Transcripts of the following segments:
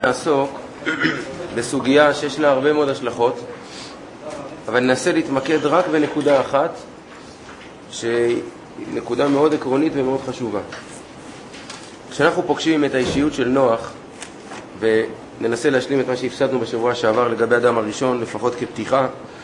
נעסוק בסוגיה שיש לה הרבה מאוד השלכות, אבל ננסה להתמקד רק בנקודה אחת, שהיא נקודה מאוד עקרונית ומאוד חשובה. כשאנחנו פוגשים את האישיות של נוח, וננסה להשלים את מה שהפסדנו בשבוע שעבר לגבי אדם הראשון, לפחות כפתיחה,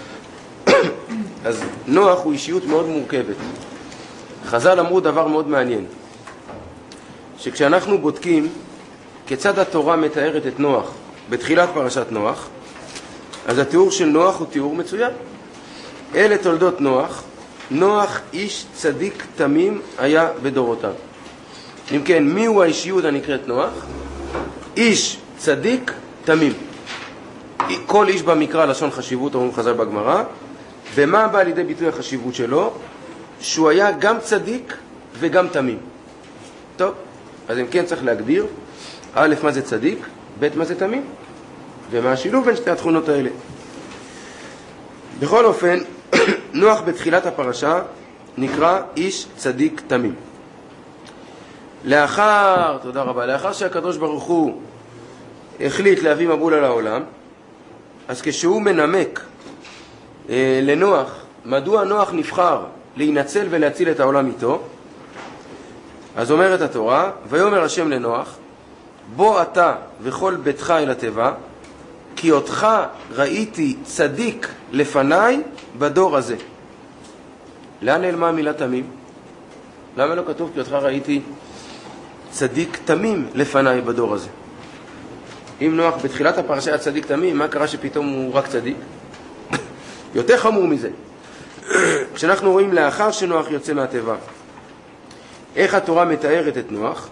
אז נוח הוא אישיות מאוד מורכבת. חז"ל אמרו דבר מאוד מעניין, שכשאנחנו בודקים כיצד התורה מתארת את נוח בתחילת פרשת נוח, אז התיאור של נוח הוא תיאור מצוין. אלה תולדות נוח, נוח איש צדיק תמים היה בדורותיו. אם כן, מי הוא האישיות הנקראת נוח? איש צדיק תמים. כל איש במקרא לשון חשיבות, אומרים חז"ל בגמרא. ומה בא לידי ביטוי החשיבות שלו? שהוא היה גם צדיק וגם תמים. טוב, אז אם כן צריך להגדיר א', מה זה צדיק, ב', מה זה תמים, ומה השילוב בין שתי התכונות האלה. בכל אופן, נוח בתחילת הפרשה נקרא איש צדיק תמים. תודה רבה, לאחר שהקדוש ברוך הוא החליט להביא מבול על העולם, אז כשהוא מנמק לנוח מדוע נוח נבחר להינצל ולהציל את העולם איתו, אז אומרת התורה, ויאמר השם לנוח, בוא אתה וכל ביתך אל התיבה, כי אותך ראיתי צדיק לפניי בדור הזה. לאן נעלמה המילה תמים? למה לא כתוב כי אותך ראיתי צדיק תמים לפניי בדור הזה? אם נוח בתחילת הפרשה היה צדיק תמים, מה קרה שפתאום הוא רק צדיק? יותר חמור מזה, כשאנחנו רואים לאחר שנוח יוצא מהתיבה, איך התורה מתארת את נוח,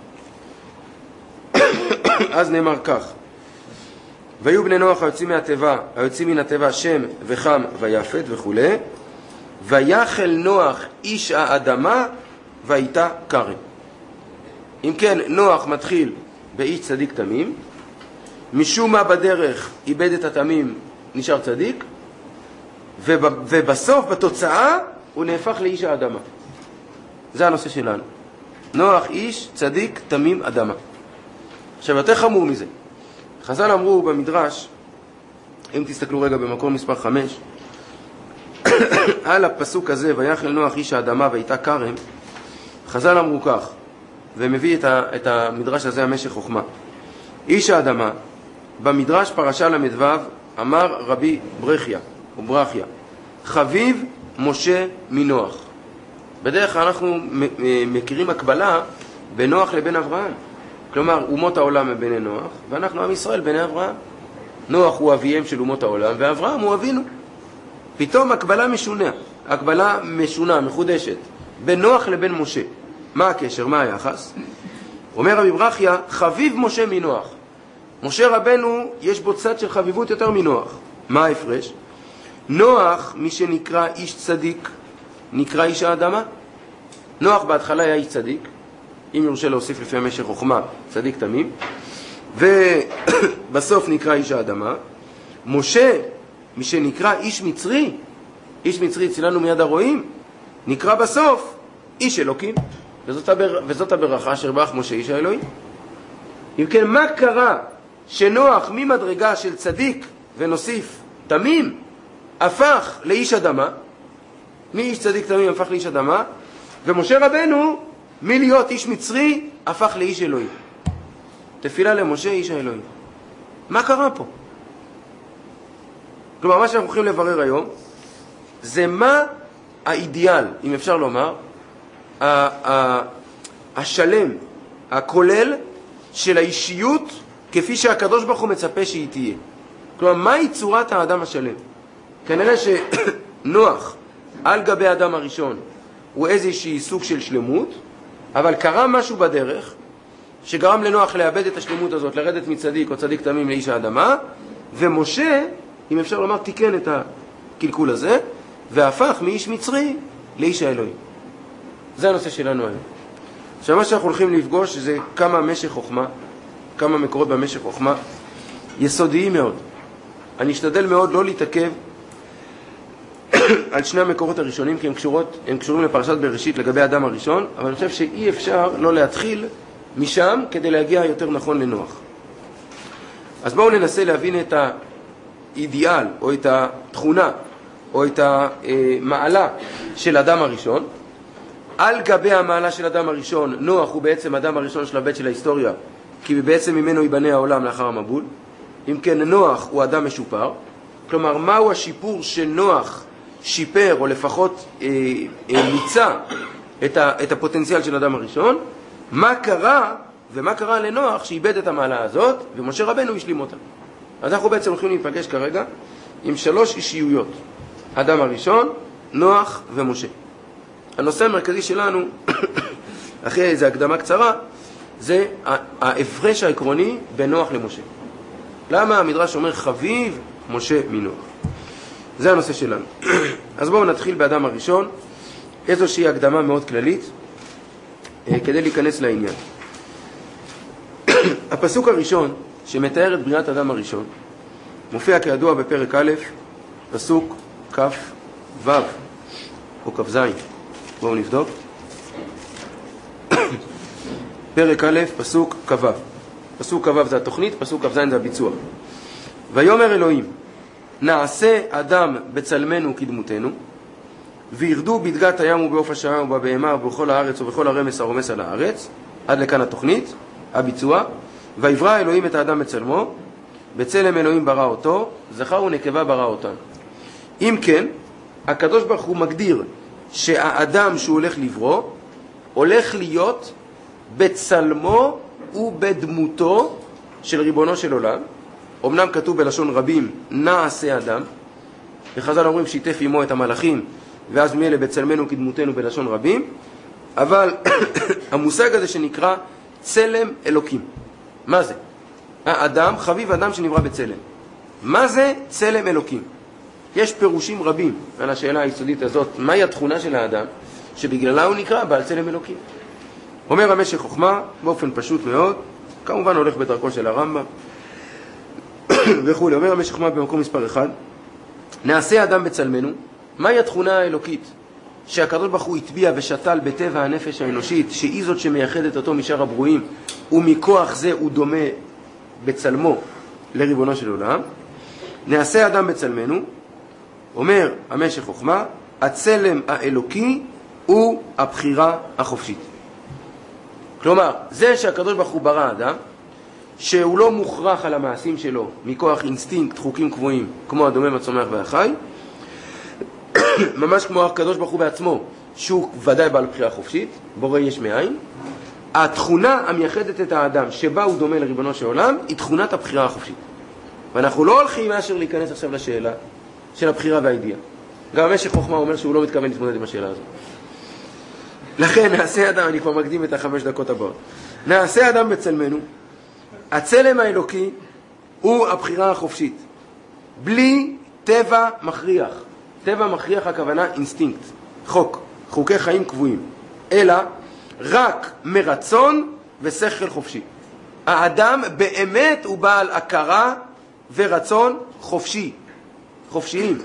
אז נאמר כך, והיו בני נוח היוצאים מן התיבה שם וחם ויפת וכו', ויחל נוח איש האדמה והייתה כרם. אם כן, נוח מתחיל באיש צדיק תמים, משום מה בדרך איבד את התמים, נשאר צדיק, ובסוף, בתוצאה, הוא נהפך לאיש האדמה. זה הנושא שלנו. נוח איש צדיק תמים אדמה. עכשיו, יותר חמור מזה. חז"ל אמרו במדרש, אם תסתכלו רגע במקום מספר 5, על הפסוק הזה, ויחל נוח איש האדמה והייתה כרם, חז"ל אמרו כך, ומביא את המדרש הזה המשך חוכמה. איש האדמה, במדרש פרשה למדו, אמר רבי ברכיה, וברכיה, חביב משה מנוח. בדרך כלל אנחנו מכירים הקבלה בין נוח לבין אברהם. כלומר, אומות העולם הם בני נוח, ואנחנו עם ישראל בני אברהם. נוח הוא אביהם של אומות העולם, ואברהם הוא אבינו. פתאום הקבלה משונה, מחודשת, בין נוח לבין משה. מה הקשר? מה היחס? אומר רבי ברכיה, חביב משה מנוח. משה רבנו יש בו צד של חביבות יותר מנוח. מה ההפרש? נוח, מי שנקרא איש צדיק, נקרא איש האדמה. נוח בהתחלה היה איש צדיק, אם יורשה להוסיף לפי המשך חוכמה, צדיק תמים, ובסוף נקרא איש האדמה. משה, מי שנקרא איש מצרי, איש מצרי צילנו מיד הרועים, נקרא בסוף איש אלוקים, וזאת הברכה שברך משה איש האלוהים. אם כן, מה קרה שנוח ממדרגה של צדיק ונוסיף תמים הפך לאיש אדמה, מאיש צדיק תמים הפך לאיש אדמה, ומשה רבנו מלהיות איש מצרי הפך לאיש אלוהים. תפילה למשה איש האלוהים. מה קרה פה? כלומר, מה שאנחנו הולכים לברר היום זה מה האידיאל, אם אפשר לומר, השלם, הכולל של האישיות כפי שהקדוש ברוך הוא מצפה שהיא תהיה. כלומר, מהי צורת האדם השלם? כנראה שנוח על גבי האדם הראשון הוא איזושהי סוג של שלמות, אבל קרה משהו בדרך שגרם לנוח לאבד את השלמות הזאת, לרדת מצדיק או צדיק תמים לאיש האדמה, ומשה, אם אפשר לומר, תיקן את הקלקול הזה, והפך מאיש מצרי לאיש האלוהים. זה הנושא שלנו היום. עכשיו, מה שאנחנו הולכים לפגוש זה כמה מקורות במשך חוכמה, יסודיים מאוד. אני אשתדל מאוד לא להתעכב על שני המקורות הראשונים, כי הם קשורים לפרשת בראשית לגבי האדם הראשון, אבל אני חושב שאי אפשר לא להתחיל משם כדי להגיע יותר נכון לנוח. אז בואו ננסה להבין את האידיאל, או את התכונה, או את המעלה של אדם הראשון. על גבי המעלה של אדם הראשון, נוח הוא בעצם אדם הראשון של הבית של ההיסטוריה, כי בעצם ממנו ייבנה העולם לאחר המבול. אם כן, נוח הוא אדם משופר. כלומר, מהו השיפור שנוח שיפר, או לפחות מיצה את הפוטנציאל של אדם הראשון? מה קרה, ומה קרה לנוח שאיבד את המעלה הזאת, ומשה רבנו השלים אותה. אז אנחנו בעצם הולכים להיפגש כרגע עם 3 אישיויות. אדם הראשון, נוח ומשה. הנושא המרכזי שלנו, אחרי איזו הקדמה קצרה, זה ההפרש העקרוני בין נוח למשה. למה המדרש אומר חביב משה מנוח? זה הנושא שלנו. אז בואו נתחיל באדם הראשון, איזושהי הקדמה מאוד כללית, כדי להיכנס לעניין. הפסוק הראשון שמתאר את בריאת אדם הראשון, מופיע כידוע בפרק א', פסוק כ' ו' או כ' ז'. בואו נבדוק. פרק א', פסוק כ' ו'. פסוק כ' ו' זה התוכנית, פסוק כ' ז' זה הביצוע. ויאמר אלוהים, נעשה אדם בצלמנו כדמותנו, וירדו בדגת הים ובעוף השמיים ובבהמה ובכל הארץ ובכל הרמס הרומס על הארץ. עד לכאן התוכנית, הביצוע. ויברא אלוהים את האדם בצלמו, בצלם אלוהים ברא אותו, זכר ונקבה ברא אותם. אם כן, הקדוש ברוך הוא מגדיר שהאדם שהוא הולך לברוא, הולך להיות בצלמו ובדמותו של ריבונו של עולם. אמנם כתוב בלשון רבים, נעשה אדם, וחז"ל אומרים שיתף עמו את המלאכים, ואז מילא בצלמנו כדמותנו בלשון רבים, אבל המושג הזה שנקרא צלם אלוקים. מה זה? האדם, חביב אדם שנברא בצלם. מה זה צלם אלוקים? יש פירושים רבים על השאלה היסודית הזאת, מהי התכונה של האדם, שבגללה הוא נקרא בעל צלם אלוקים. אומר המשך חוכמה, באופן פשוט מאוד, כמובן הולך בדרכו של הרמב"ם, וכו'. אומר המשך חוכמה במקום מספר 1, נעשה אדם בצלמנו, מהי התכונה האלוקית שהקדוש ברוך הוא הטביע ושתל בטבע הנפש האנושית, שהיא זאת שמייחדת אותו משאר הברואים, ומכוח זה הוא דומה בצלמו לריבונו של עולם. נעשה אדם בצלמנו, אומר המשך חוכמה, הצלם האלוקי הוא הבחירה החופשית. כלומר, זה שהקדוש ברוך הוא ברא אדם, שהוא לא מוכרח על המעשים שלו מכוח אינסטינקט, חוקים קבועים, כמו הדומם, הצומח והחי, ממש כמו הקדוש ברוך הוא בעצמו, שהוא ודאי בעל בחירה חופשית, בורא יש מאין. התכונה המייחדת את האדם שבה הוא דומה לריבונו של עולם היא תכונת הבחירה החופשית. ואנחנו לא הולכים מאשר להיכנס עכשיו לשאלה של הבחירה והידיעה. גם המשך חוכמה אומר שהוא לא מתכוון להתמודד עם השאלה הזאת. לכן נעשה אדם, אני כבר מקדים את 5 דקות הבאות. נעשה אדם בצלמנו, הצלם האלוקי הוא הבחירה החופשית. בלי טבע מכריח. טבע מכריח הכוונה אינסטינקט, חוק, חוקי חיים קבועים. אלא רק מרצון ושכל חופשי. האדם באמת הוא בעל הכרה ורצון חופשי, חופשיים.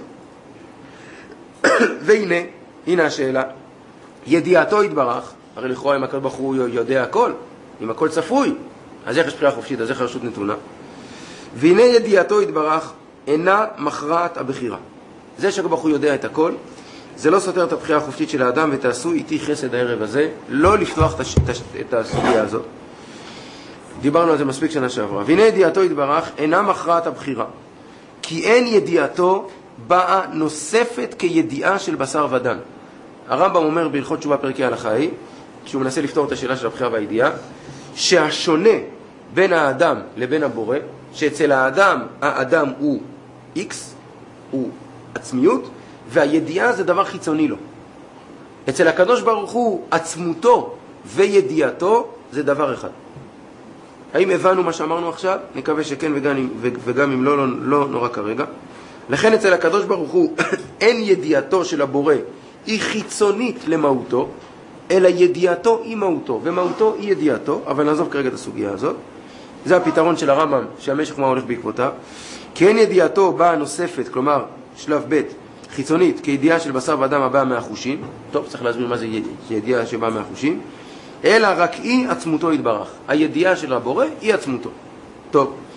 והנה, הנה השאלה. ידיעתו יתברך, הרי לכאורה אם הקדוש ברוך הוא יודע הכל, אם הכל צפוי, אז איך יש בחירה חופשית, אז איך רשות נתונה? והנה ידיעתו יתברך אינה מכרעת הבחירה. זה שהקדוש ברוך הוא יודע את הכל, זה לא סותר את הבחירה החופשית של האדם, ותעשו איתי חסד הערב הזה, לא לפתוח את הסוגיה הזאת. דיברנו על זה מספיק שנה שעברה. והנה ידיעתו יתברך אינה מכרעת הבחירה, כי אין ידיעתו באה נוספת כידיעה של בשר ודם. הרמב"ם אומר בהלכות תשובה פרקי ההלכה היא, שהוא מנסה לפתור את השאלה של הבחירה והידיעה, שהשונה בין האדם לבין הבורא, שאצל האדם הוא X, הוא עצמיות, והידיעה זה דבר חיצוני לו. אצל הקדוש ברוך הוא עצמותו וידיעתו זה דבר אחד. האם הבנו מה שאמרנו עכשיו? נקווה שכן, וגם אם לא נורא כרגע. לכן אצל הקדוש ברוך הוא אין ידיעתו של הבורא, היא חיצונית למהותו, אלא ידיעתו היא מהותו, ומהותו היא ידיעתו, אבל נעזוב כרגע את הסוגיה הזאת. זה הפתרון של הרמב"ם, שהמשך מה הולך בעקבותיו. כי אין ידיעתו באה נוספת, כלומר שלב ב' חיצונית, כידיעה של בשר ואדם הבאה מהחושים. טוב, צריך להסביר מה זה ידיעה שבאה מהחושים. אלא רק היא עצמותו יתברך. הידיעה של הבורא היא עצמותו. טוב,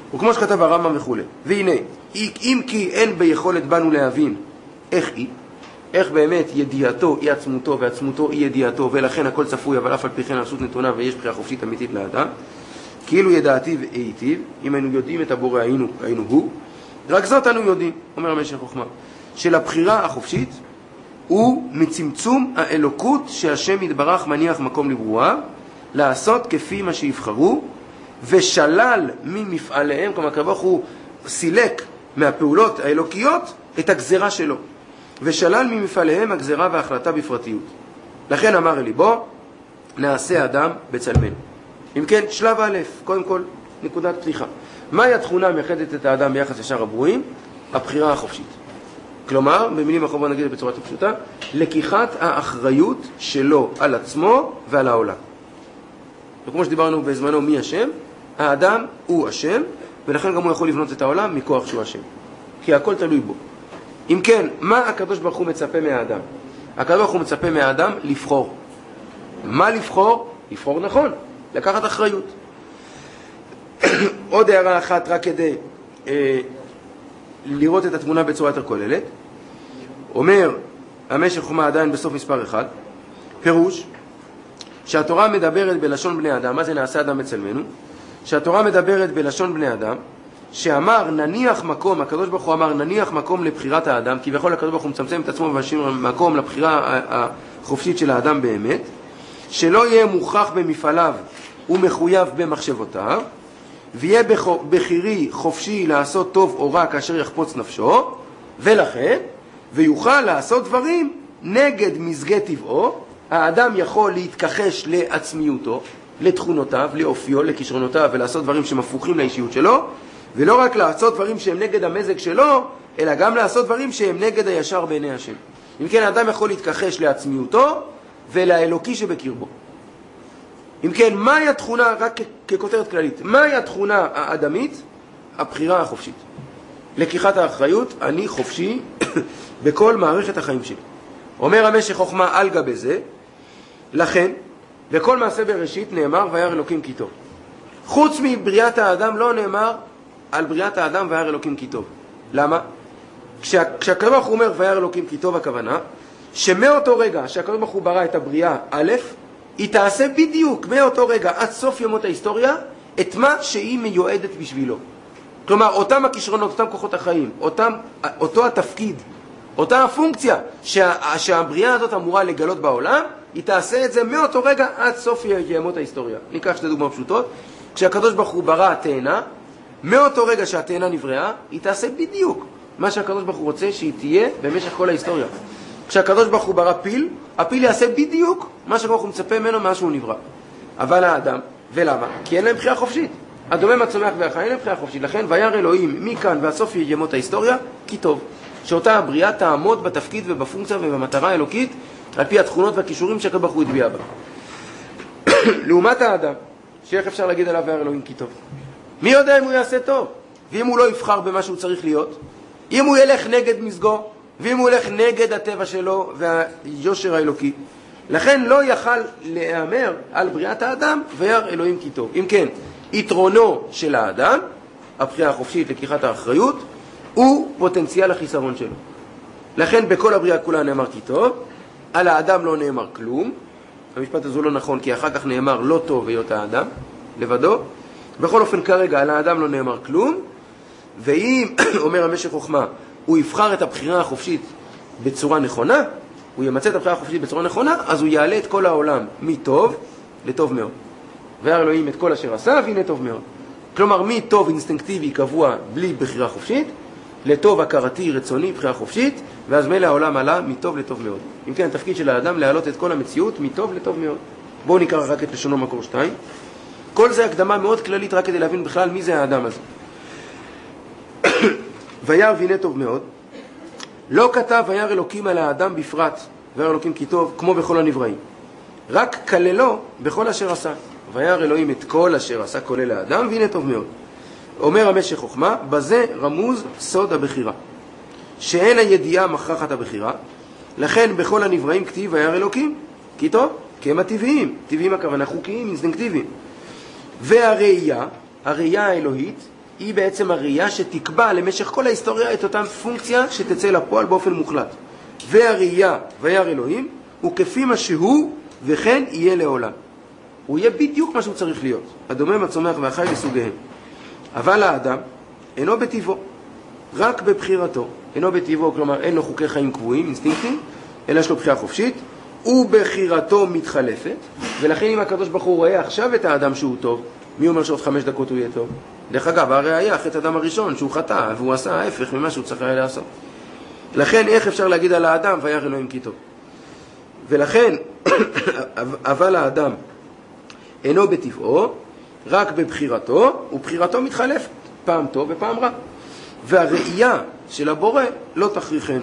וכמו שכתב הרמב"ם וכו'. והנה, אם כי אין ביכולת בנו להבין איך היא, איך באמת ידיעתו היא עצמותו ועצמותו היא ידיעתו, ולכן הכל צפוי, אבל אף על פי כן הרשות נתונה ויש בחירה חופשית אמיתית לאדם, כאילו ידעתיו היטיב, אם היינו יודעים את הבורא היינו הוא, רק זאת אנו יודעים, אומר המשך חוכמה, שלבחירה החופשית הוא מצמצום האלוקות שהשם יתברך מניח מקום לברואיו, לעשות כפי מה שיבחרו, ושלל ממפעליהם, כלומר הקדוש הוא סילק מהפעולות האלוקיות את הגזרה שלו, ושלל ממפעליהם הגזרה וההחלטה בפרטיות. לכן אמר אלי, בוא נעשה אדם בצלמנו. אם כן, שלב א', קודם כל נקודת פתיחה. מהי התכונה המייחדת את האדם ביחס לשאר הברואים? הבחירה החופשית. כלומר, במילים אחרות נגיד בצורה פשוטה, לקיחת האחריות שלו על עצמו ועל העולם. וכמו שדיברנו בזמנו מי השם, האדם הוא השם, ולכן גם הוא יכול לבנות את העולם מכוח שהוא השם. כי הכל תלוי בו. אם כן, מה הקדוש ברוך הוא מצפה מהאדם? הקדוש ברוך הוא מצפה מהאדם לבחור. מה לבחור? לבחור נכון, לקחת אחריות. עוד הערה אחת רק כדי לראות את התמונה בצורה יותר כוללת. אומר המשך חוכמה עדיין בסוף מספר 1, פירוש שהתורה מדברת בלשון בני אדם. מה זה נעשה אדם בצלמנו? שהתורה מדברת בלשון בני אדם, שאמר נניח מקום, הקדוש ברוך הוא אמר נניח מקום לבחירת האדם, כי בכל הקדוש ברוך הוא מצמצם את עצמו ומשאיר מקום לבחירה החופשית של האדם באמת, שלא יהיה מוכרח במפעליו ומחויב במחשבותיו, ויהיה בחירי חופשי לעשות טוב או רע כאשר יחפוץ נפשו, ולכן ויוכל לעשות דברים נגד מזגי טבעו. האדם יכול להתכחש לעצמיותו, לתכונותיו, לאופיו, לכישרונותיו, ולעשות דברים שמפוכים לאישיות שלו, ולא רק לעשות דברים שהם נגד המזג שלו, אלא גם לעשות דברים שהם נגד הישר בעיני השם. אם כן, האדם יכול להתכחש לעצמיותו ולאלוקי שבקרבו. אם כן, מהי התכונה, רק ככותרת כללית, מהי התכונה האדמית? הבחירה החופשית. לקיחת האחריות, אני חופשי בכל מערכת החיים שלי. אומר המשך חוכמה על גבי זה, לכן, בכל מעשה בראשית נאמר וירא אלוקים כי טוב. חוץ מבריאת האדם לא נאמר על בריאת האדם וירא אלוקים כי טוב. למה? כשהקדוש ברוך הוא אומר וירא אלוקים כי טוב, הכוונה שמאותו רגע שהקדוש ברוך הוא ברא את הבריאה א', היא תעשה בדיוק מאותו רגע עד סוף ימות ההיסטוריה את מה שהיא מיועדת בשבילו. כלומר, אותם הכישרונות, אותם כוחות החיים, אותו התפקיד, אותה הפונקציה שהבריאה הזאת אמורה לגלות בעולם, היא תעשה את זה מאותו רגע עד סוף ימות ההיסטוריה. ניקח שתי דוגמאות פשוטות. כשהקדוש ברוך הוא ברא התאנה, מאותו רגע שהתאנה נבראה, היא תעשה בדיוק מה שהקדוש ברוך הוא רוצה שהיא תהיה במשך כל ההיסטוריה. כשהקדוש ברוך הוא ברא פיל, הפיל יעשה בדיוק מה שהקדוש ברוך הוא מצפה ממנו מה שהוא נברא. אבל האדם, ולמה? כי אין להם בחירה חופשית. הדומם הצומח והחי אין להם בחירה חופשית. לכן וירא אלוהים מכאן ועד סוף ימות ההיסטוריה כי טוב. שאותה הבריאה תעמוד בתפקיד ובפונקציה ובמטרה האלוקית על פי התכונות והכישורים שהקדוש ברוך הוא הטביע בה. לעומת האדם, שאיך אפשר להגיד עליו וירא אלוהים כי טוב? מי יודע אם הוא יעשה טוב? ואם הוא לא יבחר במה שהוא צריך להיות? אם הוא ילך נגד מזגו? ואם הוא ילך נגד הטבע שלו והיושר האלוקי? לכן לא יכל להיאמר על בריאת האדם וירא אלוהים כי טוב. אם כן, יתרונו של האדם, הבחירה החופשית לקיחת האחריות, הוא פוטנציאל החיסרון שלו. לכן בכל הבריאה כולה נאמר כי טוב, על האדם לא נאמר כלום. המשפט הזה לא נכון, כי אחר כך נאמר לא טוב היות האדם לבדו. בכל אופן כרגע על האדם לא נאמר כלום, ואם, אומר המשך חוכמה, הוא יבחר את הבחירה החופשית בצורה נכונה, הוא ימצא את הבחירה החופשית בצורה נכונה, אז הוא יעלה את כל העולם מטוב לטוב מאוד. וירא אלוהים את כל אשר עשה, והנה טוב מאוד. כלומר, מטוב אינסטינקטיבי קבוע בלי בחירה חופשית, לטוב הכרתי רצוני בחירה חופשית, ואז מלא העולם עלה מטוב לטוב מאוד. אם כן, התפקיד של האדם להעלות את כל המציאות מטוב לטוב מאוד. בואו נקרא רק את לשונו מקור 2. כל זה הקדמה מאוד כללית רק כדי להבין בכלל מי זה האדם הזה. וירא והנה טוב מאוד. לא כתב וירא אלוקים על האדם בפרט, וירא אלוקים כי טוב, כמו בכל הנבראים. רק כללו בכל אשר עשה. וירא אלוהים את כל אשר עשה כולל האדם, והנה טוב מאוד. אומר המשך חוכמה, בזה רמוז סוד הבחירה. שאין הידיעה מכרחת הבחירה, לכן בכל הנבראים כתיב וירא אלוקים כי טוב, כי הם הטבעיים, טבעיים הכוונה חוקיים, אינסטינקטיביים. והראייה, הראייה האלוהית, היא בעצם הראייה שתקבע למשך כל ההיסטוריה את אותה פונקציה שתצא לפועל באופן מוחלט. והראייה, וירא אלוהים, הוא כפי מה שהוא, וכן יהיה לעולם. הוא יהיה בדיוק מה שהוא צריך להיות, הדומם, הצומח והחי לסוגיהם. אבל האדם אינו בטבעו, רק בבחירתו. אינו בטבעו, כלומר אין לו חוקי חיים קבועים, אינסטינקטים, אלא יש לו בחירה חופשית, ובחירתו מתחלפת, ולכן אם הקדוש ברוך הוא רואה עכשיו את האדם שהוא טוב, מי אומר שעוד 5 דקות הוא יהיה טוב? דרך אגב, הראיה חטא האדם הראשון שהוא חטא, והוא עשה ההפך ממה שהוא צריך היה לעשות. לכן איך אפשר להגיד על האדם וירא אלוהים כי טוב? ולכן, אבל האדם אינו בטבעו, רק בבחירתו, ובחירתו מתחלפת, פעם טוב ופעם רע. והראייה של הבורא לא תכריחנו.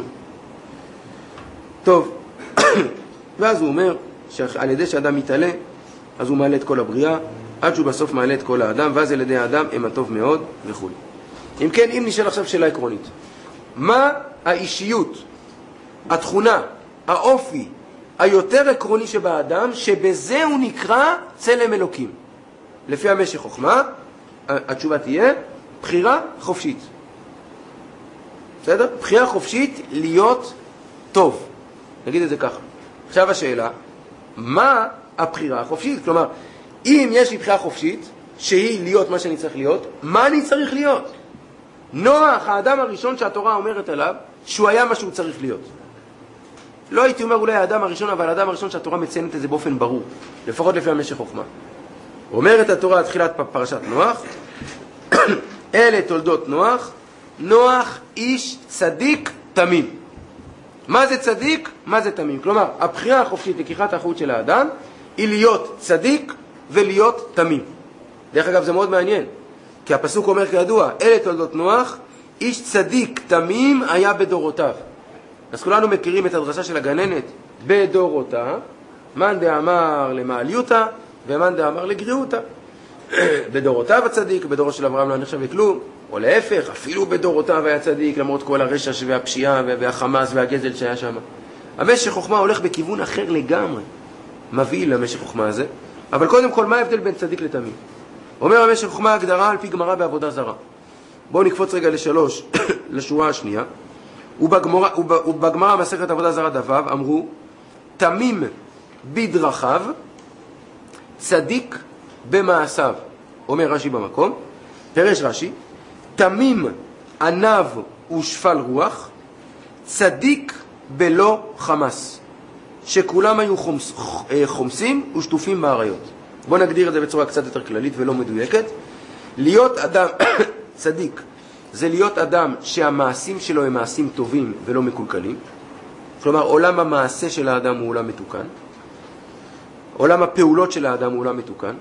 טוב, ואז הוא אומר שעל ידי שאדם מתעלה, אז הוא מעלה את כל הבריאה, עד שהוא בסוף מעלה את כל האדם, ואז על ידי האדם הם הטוב מאוד וכו'. אם כן, אם נשאל עכשיו שאלה עקרונית, מה האישיות, התכונה, האופי, היותר עקרוני שבאדם, שבזה הוא נקרא צלם אלוקים? לפי המשך חוכמה, התשובה תהיה בחירה חופשית. בסדר? בחירה חופשית להיות טוב. נגיד את זה ככה. עכשיו השאלה, מה הבחירה החופשית? כלומר, אם יש לי בחירה חופשית, שהיא להיות מה שאני צריך להיות, מה אני צריך להיות? נוח, האדם הראשון שהתורה אומרת עליו, שהוא היה מה שהוא צריך להיות. לא הייתי אומר אולי האדם הראשון, אבל האדם הראשון שהתורה מציינת את זה באופן ברור, לפחות לפי המשך חוכמה. אומרת התורה תחילת פרשת נוח, אלה תולדות נוח, נוח איש צדיק תמים. מה זה צדיק? מה זה תמים? כלומר, הבחירה החופשית, לקיחת האחריות של האדם, היא להיות צדיק ולהיות תמים. דרך אגב, זה מאוד מעניין, כי הפסוק אומר כידוע, אלה תולדות נוח, איש צדיק תמים היה בדורותיו. אז כולנו מכירים את הדרשה של הגננת, בדורותה, מאן דאמר למעליותה, ומאן דאמר לגריעותה. בדורותיו הצדיק, בדורו של אברהם לא נחשב לכלום, או להפך, אפילו בדורותיו היה צדיק, למרות כל הרשע והפשיעה והחמאס והגזל שהיה שם. המשך חוכמה הולך בכיוון אחר לגמרי, מביא למשך חוכמה הזה. אבל קודם כל, מה ההבדל בין צדיק לתמים? אומר המשך חוכמה הגדרה על פי גמרא בעבודה זרה. בואו נקפוץ רגע לשלוש, לשורה השנייה. ובגמרא מסכת עבודה זרה דבב אמרו, תמים בדרכיו, צדיק במעשיו. אומר רש"י במקום, פרש רש"י, תמים עניו ושפל רוח, צדיק בלא חמס, שכולם היו חומסים ושטופים בעריות. בואו נגדיר את זה בצורה קצת יותר כללית ולא מדויקת. להיות אדם צדיק זה להיות אדם שהמעשים שלו הם מעשים טובים ולא מקולקלים. כלומר, עולם המעשה של האדם הוא עולם מתוקן. עולם הפעולות של האדם הוא עולם מתוקן.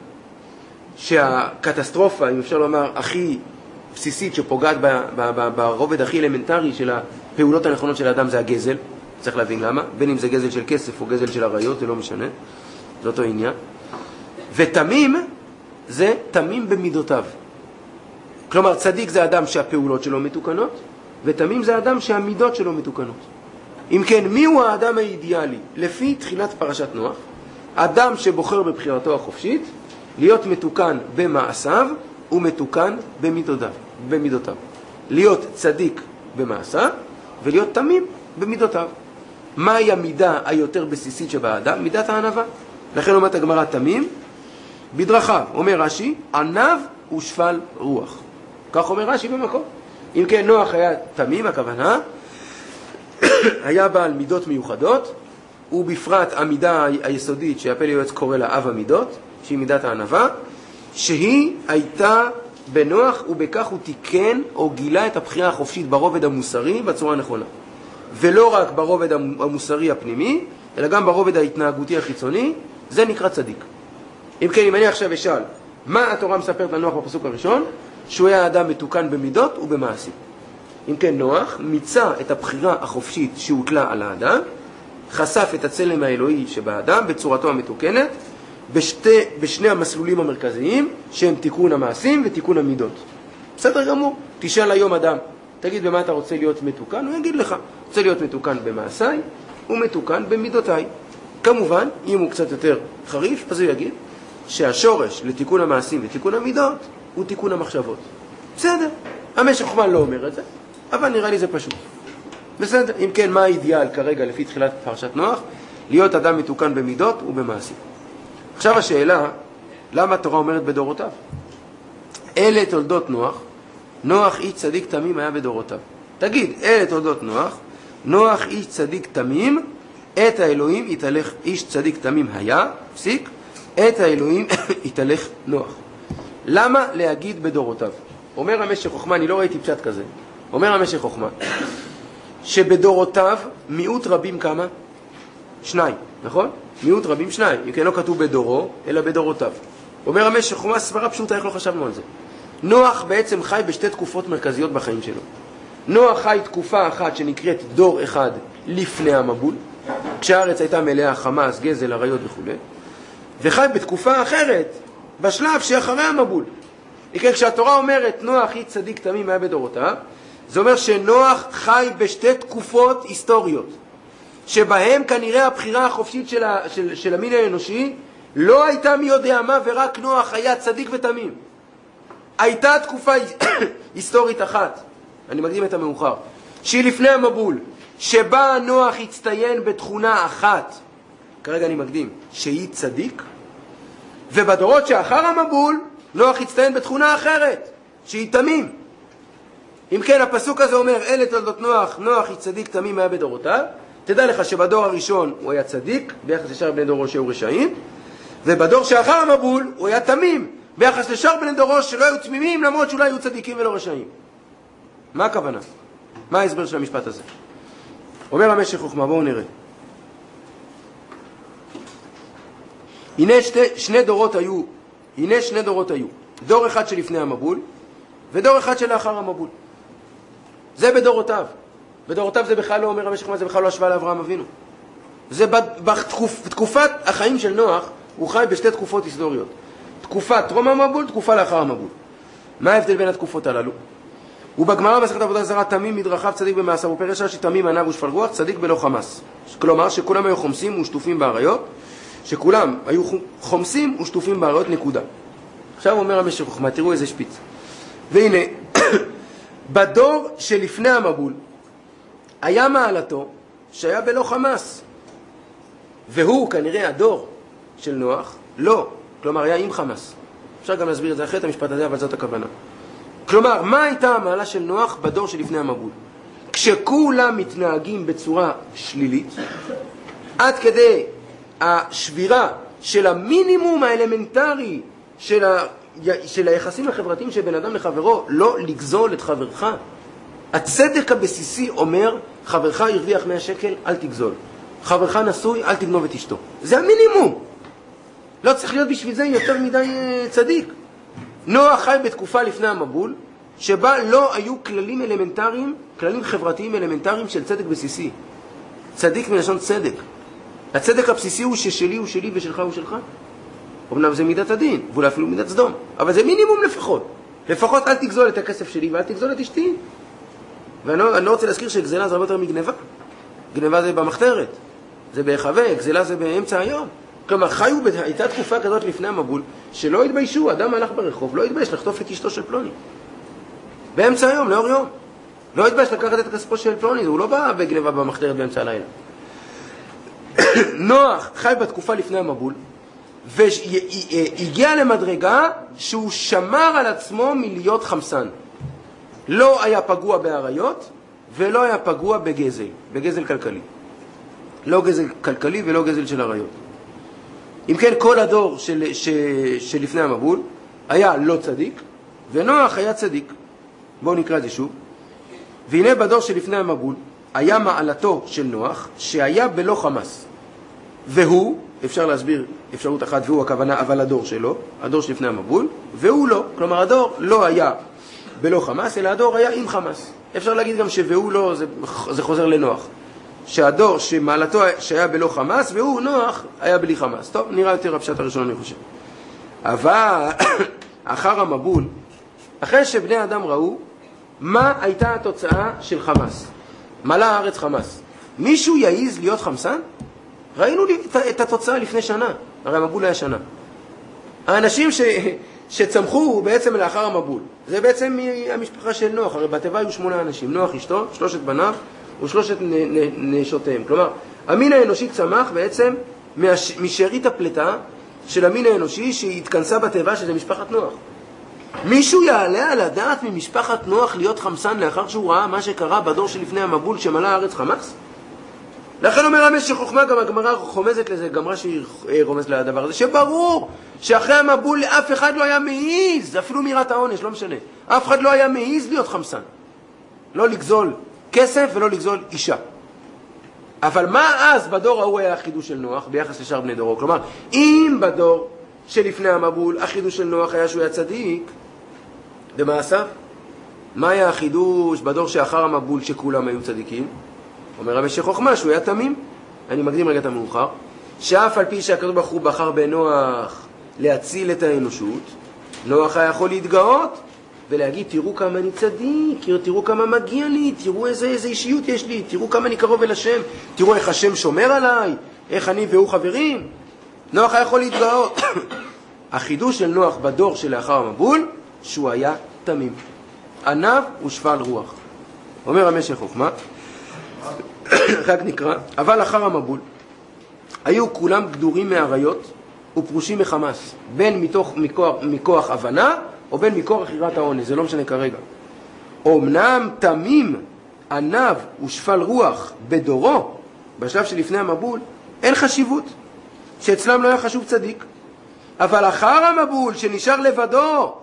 שהקטסטרופה, אם אפשר לומר, הכי בסיסית שפוגעת ברובד הכי אלמנטרי של הפעולות הנכונות של האדם זה הגזל. צריך להבין למה. בין אם זה גזל של כסף או גזל של עריות, זה לא משנה. זה אותו עניין. ותמים זה תמים במידותיו. כלומר, צדיק זה אדם שהפעולות שלו מתוקנות, ותמים זה אדם שהמידות שלו מתוקנות. אם כן, מי הוא האדם האידיאלי? לפי תחילת פרשת נוח, אדם שבוחר בבחירתו החופשית, להיות מתוקן במעשיו ומתוקן במידותיו. להיות צדיק במעשיו ולהיות תמים במידותיו. מהי המידה היותר בסיסית שבאדם? מידת הענווה. לכן אומרת הגמרא תמים בדרכיו. אומר רש"י, עניו ושפל רוח. כך אומר רש"י במקום. אם כן, נוח היה תמים, הכוונה, היה בעל מידות מיוחדות, ובפרט המידה היסודית שהפלא יועץ קורא לה אב המידות, שהיא מידת הענווה, שהיא הייתה בנוח, ובכך הוא תיקן או גילה את הבחירה החופשית ברובד המוסרי בצורה הנכונה. ולא רק ברובד המוסרי הפנימי, אלא גם ברובד ההתנהגותי החיצוני, זה נקרא צדיק. אם כן, אם אני עכשיו אשאל, מה התורה מספרת לנוח בפסוק הראשון? שהוא היה אדם מתוקן במידות ובמעשים. אם כן, נוח מיצה את הבחירה החופשית שהוטלה על האדם, חשף את הצלם האלוהי שבאדם בצורתו המתוקנת, בשני המסלולים המרכזיים, שהם תיקון המעשים ותיקון המידות. בסדר גמור, תשאל היום אדם, תגיד במה אתה רוצה להיות מתוקן? הוא יגיד לך, רוצה להיות מתוקן במעשיי ומתוקן במידותיי. כמובן, אם הוא קצת יותר חריף, אז הוא יגיד שהשורש לתיקון המעשים ותיקון המידות הוא תיקון המחשבות. בסדר, המשך חוכמה לא אומר את זה, אבל נראה לי זה פשוט. בסדר, אם כן, מה האידיאל כרגע לפי תחילת פרשת נוח? להיות אדם מתוקן במידות ובמעשים. עכשיו השאלה, למה התורה אומרת בדורותיו? אלה תולדות נוח, נוח איש צדיק תמים היה בדורותיו. תגיד, אלה תולדות נוח, נוח איש צדיק תמים, את האלוהים יתהלך איש צדיק תמים היה, פסיק, את האלוהים יתהלך נוח. למה להגיד בדורותיו? אומר המשך חוכמה, אני לא ראיתי פשט כזה, אומר המשך חוכמה, שבדורותיו מיעוט רבים כמה? 2, נכון? מיעוט רבים 2, אם כן לא כתוב בדורו, אלא בדורותיו. אומר המשך חוכמה, סברה פשוטה, איך לא חשבנו על זה? נוח בעצם חי בשתי תקופות מרכזיות בחיים שלו. נוח חי תקופה אחת שנקראת דור אחד לפני המבול, כשהארץ הייתה מלאה חמאס, גזל, עריות וכו', וחי בתקופה אחרת, בשלב שאחרי המבול. כשהתורה אומרת נוח איש צדיק תמים היה בדורותיו, זה אומר שנוח חי בשתי תקופות היסטוריות, שבהם כנראה הבחירה החופשית של המין האנושי לא הייתה מי יודע מה, ורק נוח היה צדיק ותמים. הייתה תקופה היסטורית אחת, אני מקדים את המאוחר, שהיא לפני המבול, שבה נוח הצטיין בתכונה אחת, כרגע אני מקדים, שהיא צדיק, ובדורות שאחר המבול, נוח הצטיין בתכונה אחרת, שהיא תמים. אם כן, הפסוק הזה אומר, אלה תולדות נוח, נוח היא צדיק תמים היה בדורותיו. תדע לך שבדור הראשון הוא היה צדיק, ביחס לשאר בני דורו שהיו רשעים, ובדור שאחר המבול הוא היה תמים, ביחס לשאר בני דורו שלא היו תמימים, למרות שאולי היו צדיקים ולא רשעים. מה הכוונה? מה ההסבר של המשפט הזה? אומר המשך חוכמה, בואו נראה. הנה שני דורות היו, דור אחד שלפני המבול, ותדור אחד שלאחר המבול. זה בדורותיו. בדורותיו זה בכלל לא אומר המשך חוכמה, זה בכלל לא השוואה לאברהם אבינו. זה בתקופת החיים של נוח, הוא חי בשתי תקופות היסטוריות. תקופת טרום המבול, תקופה לאחר המבול. מה ההבדל בין התקופות הללו? ובגמרא מסכת עבודה זרה, תמים מדרכיו צדיק במעשיו, ופרש רש"י תמים עניו ושפל רוח, צדיק בלא חמס. כלומר שכולם היו חומסים ושטופים באריות, שכולם היו חומסים ושטופים באריות, נקודה. עכשיו אומר המשך חוכמה, תראו איזה שפיץ. והנה, בדור שלפני המבול, היה מעלתו שהיה בלא חמס. והוא כנראה הדור של נוח, לא. כלומר, היה עם חמס. אפשר גם להסביר את זה אחרי את המשפט הזה, אבל זאת הכוונה. כלומר, מה הייתה המעלה של נוח בדור שלפני המבול? כשכולם מתנהגים בצורה שלילית, עד כדי השבירה של המינימום האלמנטרי של היחסים החברתיים של בן אדם לחברו, לא לגזול את חברך. הצדק הבסיסי אומר, חברך הרוויח 100 שקל, אל תגזול. חברך נשוי, אל תגנוב את אשתו. זה המינימום. לא צריך להיות בשביל זה יותר מדי צדיק. נוח חי בתקופה לפני המבול, שבה לא היו כללים אלמנטריים, כללים חברתיים אלמנטריים של צדק בסיסי. צדיק מלשון צדק. הצדק הבסיסי הוא ששלי הוא שלי ושלך הוא שלך. אמנם זה מידת הדין, ואולי אפילו מידת סדום. אבל זה מינימום לפחות. לפחות אל תגזול את הכסף שלי ואל תגזול את אשתי. ואני לא רוצה להזכיר שגזלה זה הרבה יותר מגנבה. גנבה זה במחתרת, זה בהיחווה, גזלה זה באמצע היום. כלומר, הייתה תקופה כזאת לפני המבול, שלא התביישו, אדם הלך ברחוב, לא התבייש לחטוף את אשתו של פלוני. באמצע היום, לאור יום. לא התבייש לקחת את כספו של פלוני, הוא לא בא בגנבה במחתרת באמצע הלילה. נוח חי בתקופה לפני המבול, והגיע למדרגה שהוא שמר על עצמו מלהיות חמסן. לא היה פגוע בעריות, ולא היה פגוע בגזל כלכלי. לא גזל כלכלי ולא גזל של עריות. אם כן, כל הדור שלפני המבול היה לא צדיק, ונוח היה צדיק. בואו נקרא את זה שוב. והנה בדור שלפני המבול היה מעלתו של נוח, שהיה בלא חמס. והוא, אפשר להסביר אפשרות אחת, והוא הכוונה, אבל הדור שלו, הדור שלפני המבול, והוא לא. כלומר, הדור לא היה בלא חמס, אלא הדור היה עם חמס. אפשר להגיד גם שהוא לא, זה חוזר לנוח. שהדור שמעלתו שהיה בלא חמס, והוא נוח היה בלי חמס. טוב, נראה יותר הפשט הראשון אני חושב. אבל אחר המבול, אחרי שבני אדם ראו, מה הייתה התוצאה של חמס? מלא הארץ חמס. מישהו יעיז להיות חמסן? ראינו את התוצאה לפני שנה, הרי המבול היה שנה. האנשים שצמחו בעצם לאחר המבול. זה בעצם המשפחה של נוח, הרי בתיבה היו 8 אנשים, נוח אשתו, 3 בניו ו3 נשותיהם. כלומר, המין האנושי צמח בעצם משארית הפלטה של המין האנושי שהתכנסה בתיבה, שזה משפחת נוח. מישהו יעלה על הדעת ממשפחת נוח להיות חמסן לאחר שהוא ראה מה שקרה בדור שלפני המבול שמלא הארץ חמס? לכן אומר המשך חוכמה, גם הגמרא חומזת לזה, גמרא שהיא רומזת לדבר הזה, שברור שאחרי המבול אף אחד לא היה מעיז, אפילו מירת העונש, לא משנה, אף אחד לא היה מעיז להיות חמסן, לא לגזול כסף ולא לגזול אישה. אבל מה אז בדור ההוא היה החידוש של נוח ביחס לשאר בני דורו? כלומר, אם בדור שלפני המבול החידוש של נוח היה שהוא היה צדיק במעשיו, מה היה החידוש בדור שאחר המבול שכולם היו צדיקים? אומר המשך חוכמה שהוא היה תמים. אני מקדים רגע את המאוחר, שאף על פי שהקדוש ברוך הוא בחר בנוח להציל את האנושות, נוח היה יכול להתגאות ולהגיד, תראו כמה אני צדיק, תראו כמה מגיע לי, תראו איזה אישיות יש לי, תראו כמה אני קרוב אל השם, תראו איך השם שומר עליי, איך אני והוא חברים. נוח היה יכול להתגאות. החידוש של נוח בדור שלאחר המבול שהוא היה תמים, ענב ושפל רוח. אומר המשך חוכמה, רק נקרא, אבל אחר המבול היו כולם גדורים מעריות ופרושים מחמס, בין מכוח הבנה או בין מכוח חירת העונש, זה לא משנה כרגע. אמנם תמים, ענב ושפל רוח בדורו, בשלב שלפני המבול, אין חשיבות, שאצלם לא היה חשוב צדיק. אבל אחר המבול שנשאר לבדו,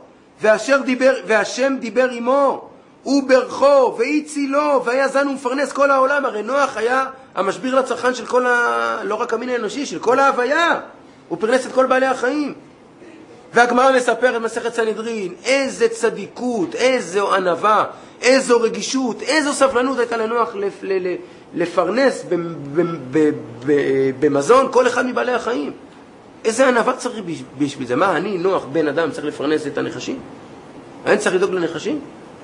והשם דיבר עמו, הוא ברכו והצילו והיה זן ומפרנס כל העולם. הרי נוח היה המשביר לצרכן של כל לא רק המין האנושי, של כל ההוויה, הוא פרנס את כל בעלי החיים. והגמרא מספרת מסכת סנהדרין, איזה צדיקות, איזו ענווה, איזו רגישות, איזו סבלנות הייתה לנוח לפרנס במזון כל אחד מבעלי החיים. איזה ענווה צריך בשביל זה? מה, אני נוח בן אדם צריך לפרנס את הנחשים? אני צריך לדאוג לנחשים?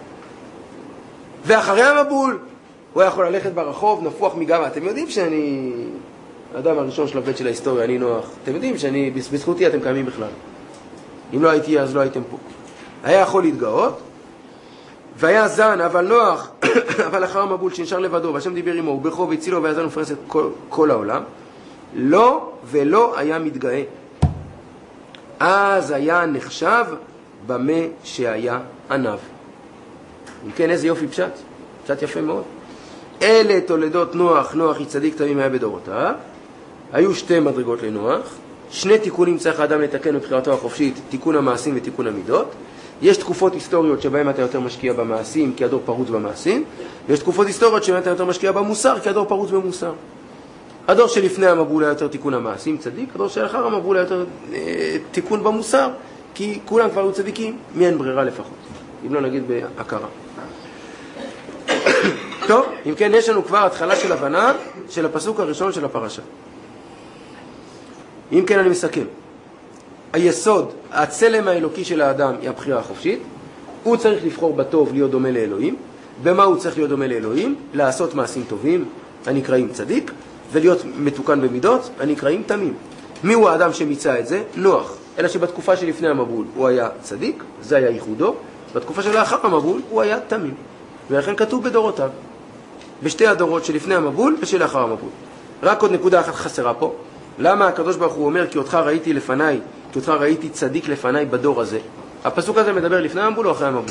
ואחרי המבול הוא יכול ללכת ברחוב נפוח מגאווה. אתם יודעים שאני האדם הראשון של הבית של ההיסטוריה, אני נוח. אתם יודעים שאני, בזכותי אתם קיימים בכלל. אם לא הייתי אז לא הייתם פה. היה יכול להתגאות, והיה זן, אבל נוח, אבל אחר המבול שנשאר לבדו, והשם דיבר עמו, הוא ברכו והצילו והיה זן ופרנס את כל העולם, לא ולא היה מתגאה. אז היה נחשב במה שהיה ענב. אם כן, איזה יופי פשט. פשט יפה מאוד. אלה תולדות נוח, נוח צדיק תמים היה בדורותיו. היו 2 מדרגות לנוח. 2 תיקונים צריך האדם לתקן בבחירתו החופשית, תיקון המעשים ותיקון המידות. יש תקופות היסטוריות שבהן אתה יותר משקיע במעשים, כי הדור פרוץ במעשים. ויש תקופות היסטוריות שבהן אתה יותר משקיע במוסר, כי הדור פרוץ במוסר. הדור שלפני המבול היה יותר תיקון המעשים, צדיק. הדור שלאחר המבול היה יותר תיקון במוסר, כי כולם כבר היו צדיקים, מי אין ברירה לפחות. אם לא נגיד בהכרה. טוב, אם כן יש לנו כבר התחלה של הבנה של הפסוק הראשון של הפרשה. אם כן אני מסכם. היסוד, הצלם האלוקי של האדם היא הבחירה החופשית. הוא צריך לבחור בטוב להיות דומה לאלוהים. במה הוא צריך להיות דומה לאלוהים? לעשות מעשים טובים, הנקראים צדיק, ולהיות מתוקן במידות, הנקראים תמים. מי הוא האדם שמיצה את זה? נוח. אלא שבתקופה שלפני המבול הוא היה צדיק, זה היה ייחודו. בתקופה שלאחר המבול הוא היה תמים. ולכן כתוב בדורותיו. בשתי הדורות שלפני המבול ושלאחר המבול. רק עוד נקודה אחת חסרה פה. למה הקדוש ברוך הוא אומר כי אותך ראיתי לפניי, כי אותך ראיתי צדיק לפניי בדור הזה? הפסוק הזה מדבר לפני המבול או אחרי המבול?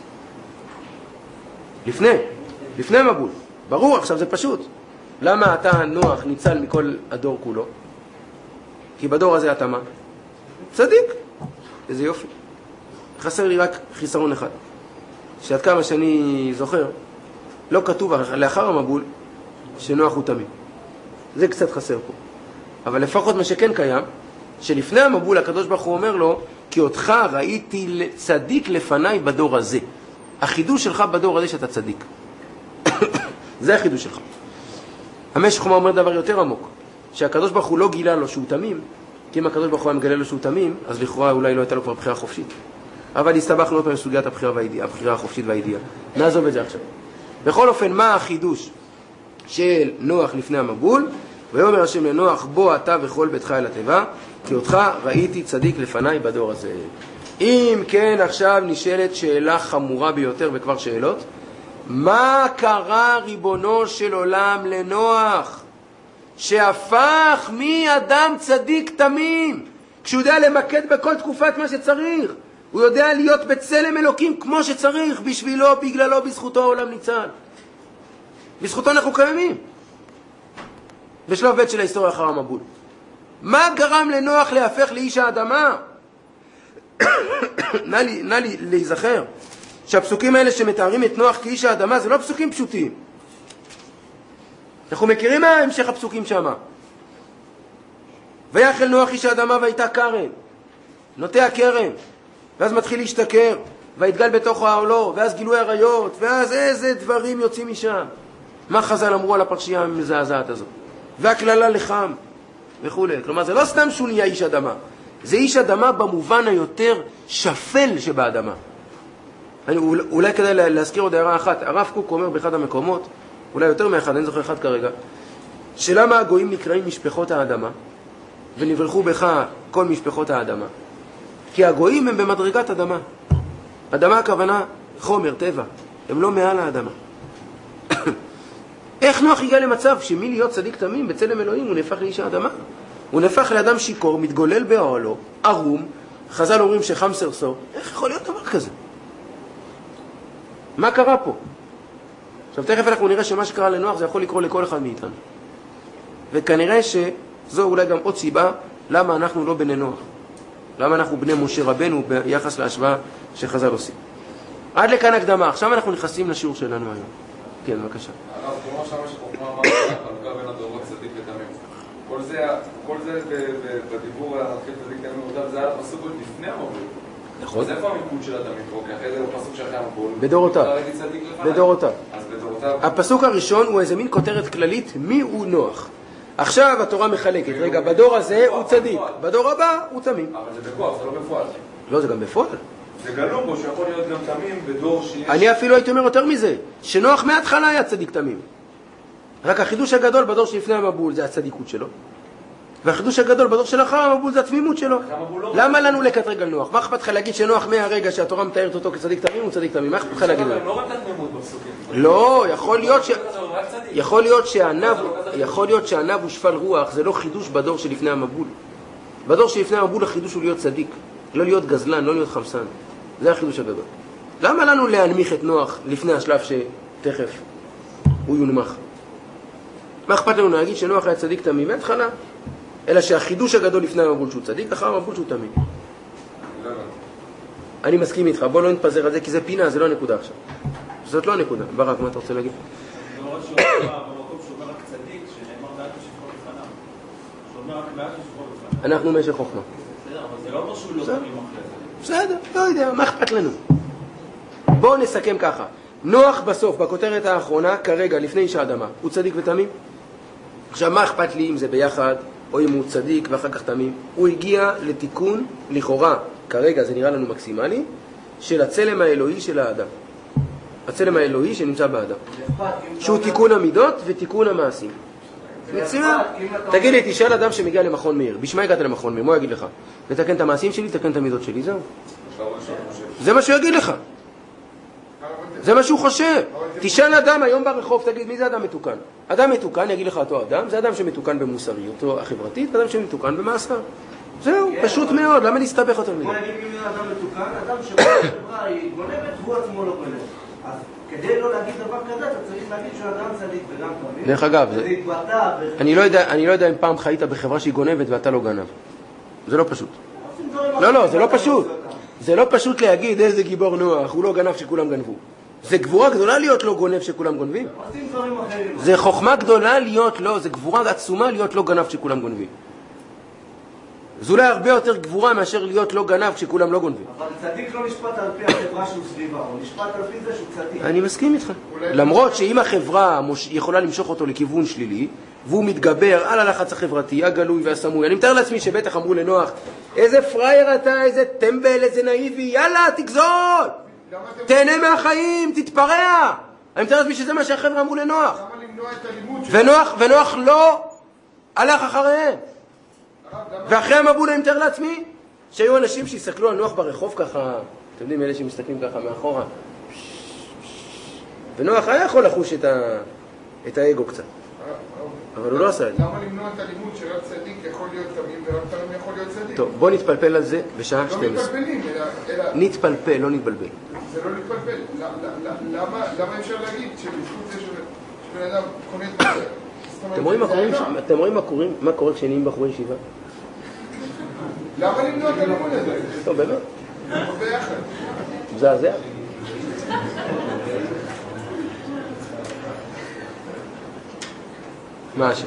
לפני המבול. ברור, עכשיו זה פשוט. למה אתה נוח ניצל מכל הדור כולו? כי בדור הזה אתה מה? צדיק. איזה יופי. חסר לי רק חיסרון אחד. שעד כמה שאני זוכר, לא כתוב לאחר המבול שנוח הוא תמים. זה קצת חסר פה. אבל לפחות מה שכן קיים, שלפני המבול הקדוש ברוך הוא אומר לו, כי אותך ראיתי צדיק לפניי בדור הזה. החידוש שלך בדור הזה שאתה צדיק. זה החידוש שלך. המשך חוכמה אומר דבר יותר עמוק, שהקדוש ברוך הוא לא גילה לו שהוא תמים, כי אם הקדוש ברוך הוא מגלה לו שהוא תמים, אז לכאורה אולי לא הייתה לו כבר בחירה חופשית. אבל הסתבכנו עוד פעם בסוגיית הבחירה החופשית והידיעה. נעזוב את זה עכשיו. בכל אופן, מה החידוש של נוח לפני המבול? ויאמר השם לנוח, בוא אתה וכל ביתך אל התיבה, כי אותך ראיתי צדיק לפניי בדור הזה. אם כן, עכשיו נשאלת שאלה חמורה ביותר, וכבר שאלות. מה קרה ריבונו של עולם לנוח, שהפך מאדם צדיק תמים, כשהוא יודע למקד בכל תקופת מה שצריך, הוא יודע להיות בצלם אלוקים כמו שצריך, בשבילו, בגללו, בזכותו העולם ניצל. בזכותו אנחנו קיימים. בשלב ב' של ההיסטוריה אחר המבול. מה גרם לנוח להפך לאיש האדמה? נא לי להיזכר שהפסוקים האלה שמתארים את נוח כאיש האדמה זה לא פסוקים פשוטים. אנחנו מכירים מה המשך הפסוקים שמה. ויחל נוח איש האדמה והייתה כרם, נוטע כרם, ואז מתחיל להשתכר, והתגל בתוך העולו, ואז גילוי עריות, ואז איזה דברים יוצאים משם. מה חז"ל אמרו על הפרשייה המזעזעת הזאת? והכללה לחם וכו'. כלומר, זה לא סתם שהוא נהיה איש אדמה, זה איש אדמה במובן היותר שפל שבאדמה. אולי כדאי להזכיר עוד הערה אחת. הרב קוק אומר באחד המקומות, אולי יותר מאחד, אני זוכר אחד כרגע, שלמה הגויים נקראים משפחות האדמה, ונברכו בך כל משפחות האדמה. כי הגויים הם במדרגת אדמה. אדמה הכוונה חומר, טבע. הם לא מעל האדמה. איך נוח הגיע למצב שמי להיות צדיק תמים בצלם אלוהים הוא נהפך לאיש האדמה? הוא נהפך לאדם שיקור, מתגולל באוהלו, ערום, חז"ל אומרים שחם סרסור. איך יכול להיות דבר כזה? מה קרה פה? עכשיו תכף אנחנו נראה שמה שקרה לנוח זה יכול לקרוא לכל אחד מאיתנו. וכנראה שזו אולי גם עוד סיבה למה אנחנו לא בני נוח. למה אנחנו בני משה רבנו ביחס להשוואה שחז"ל עושים. עד לכאן הקדמה. עכשיו אנחנו נכנסים לשיעור שלנו היום. כן, בבקשה. הרב, כמו שמה שחוכמה אמרת, חלוקה בין הדורות צדיק ותמים. כל זה בדיבור על התחיל צדיק תמים, זה היה הפסוק עוד לפני המבול. נכון. אז איפה המיקוד של התמים פה? כי אחרי זה הוא פסוק שאחרי המבול. בדורותיו. בדורותיו. אז בדורותיו. הפסוק הראשון הוא איזה מין כותרת כללית, מי הוא נוח. עכשיו התורה מחלקת, רגע, בדור הזה הוא צדיק, בדור הבא הוא תמים. אבל זה בכוח, זה לא בפועל. לא, זה גם בפועל. זה גלום בו שיכול להיות גם תמים בדור שיש... אני אפילו הייתי אומר יותר מזה, שנוח מההתחלה היה צדיק תמים. רק החידוש הגדול בדור שלפני המבול זה הצדיקות שלו, והחידוש הגדול בדור שלאחר המבול זה התמימות שלו. למה לנו לקטרג על נוח? מה אכפת לך להגיד שנוח מהרגע שהתורה מתארת אותו כצדיק תמים הוא צדיק תמים? מה אכפת לך להגיד? לא רק התמימות בפסוקים. לא, יכול להיות שהענב הוא שפל רוח, זה לא חידוש בדור שלפני המבול. בדור שלפני המבול החידוש הוא להיות צדיק, לא להיות גזלן, לא להיות חמסן. זה החידוש הגדול. למה לנו להנמיך את נוח לפני השלב שתכף הוא יונמך? מה אכפת לנו להגיד שנוח היה צדיק תמים מההתחלה? אלא שהחידוש הגדול לפני המבול שהוא צדיק, אחר המבול שהוא תמים. אני מסכים איתך, בוא לא נתפזר על זה, כי זה פינה, זה לא הנקודה עכשיו. זאת לא הנקודה. ברק, מה אתה רוצה להגיד? לא רק שהוא במקום שאומר רק צדיק, שנאמר מעט ושפחו לפניו. שאומר רק מעט ושפחו לפניו. אנחנו משך חוכמה. בסדר, אבל זה לא אומר שהוא לא תמים אחרי זה. בסדר, לא יודע, מה אכפת לנו? בואו נסכם ככה. נוח בסוף, בכותרת האחרונה, כרגע, לפני איש האדמה, הוא צדיק ותמים? עכשיו, מה אכפת לי אם זה ביחד, או אם הוא צדיק ואחר כך תמים? הוא הגיע לתיקון, לכאורה, כרגע זה נראה לנו מקסימלי, של הצלם האלוהי של האדם. הצלם האלוהי שנמצא באדם. שהוא תיקון המידות ותיקון המעשים. מצוין. תגיד לי, תשאל אדם שמגיע למכון מאיר. בשמה הגעת למכון מאיר, מה הוא יגיד לך? לתקן את המעשים שלי, תקן את המידות שלי, זהו. זה מה שהוא יגיד לך. זה מה שהוא חושב. תשאל אדם היום ברחוב, תגיד, מי זה אדם מתוקן? אדם מתוקן, יגיד לך אותו אדם, זה אדם שמתוקן במוסריותו החברתית, אדם שמתוקן במעשר. זהו, פשוט מאוד, למה להסתבך יותר מזה? בוא נגיד מי זה אדם מתוקן, אדם שבחברה היא גונבת, הוא עצמו לא גונב. אז כדי לא להגיד דבר כזה, אתה צריך להגיד שאדם צדיק וגם תמיד. דרך אגב, זה התבטא... אני לא יודע אם פעם חיית בחברה שהיא גונבת ואתה לא גנב. זה לא פשוט. לא, זה לא פשוט. זה לא פשוט להגיד איזה גיבור נוח, הוא לא גנב שכולם גנבו. זה גבורה גדולה להיות לא גונב שכולם גונבים. זה חוכמה גדולה להיות לא, זה גבורה עצומה להיות לא גנב שכולם גונבים. זו אולי הרבה יותר גבורה מאשר להיות לא גנב כשכולם לא גונבים. אבל צדיק לא נשפט על פי החברה שהוא סביבה, הוא נשפט על פי זה שהוא צדיק. אני מסכים איתך. למרות שאם החברה יכולה למשוך אותו לכיוון שלילי, והוא מתגבר על הלחץ החברתי, הגלוי והסמוי, אני מתאר לעצמי שבטח אמרו לנוח, איזה פרייר אתה, איזה טמבל, איזה נאיבי, יאללה, תגזול! תהנה מהחיים, תתפרע! אני מתאר לעצמי שזה מה שהחבר'ה אמרו לנוח. למה למנוע את הלימוד ונוח לא הלך אחריהם. ואחרי המבול אני מתאר לעצמי שהיו אנשים שהסתכלו על נוח ברחוב ככה, אתם יודעים, אלה שמסתכלים ככה מאחורה, ונוח היה יכול לחוש את האגו קצת, אבל הוא לא עשה את זה. למה למנוע את הלימוד שרק צדיק יכול להיות תמים ורק תמים יכול להיות צדיק? טוב, בוא נתפלפל על זה בשעה 12. לא מתפלפלים, אלא... נתפלפל, לא נתבלבל. זה לא להתפלפל. למה אפשר להגיד שבזכות זה שבן אדם קונה את זה? אתם רואים מה קורה כשנהיים בחורי ישיבה? למה למנוע את הלימוד הזה? טוב, באמת. לא ביחד. מזעזע. מה השם?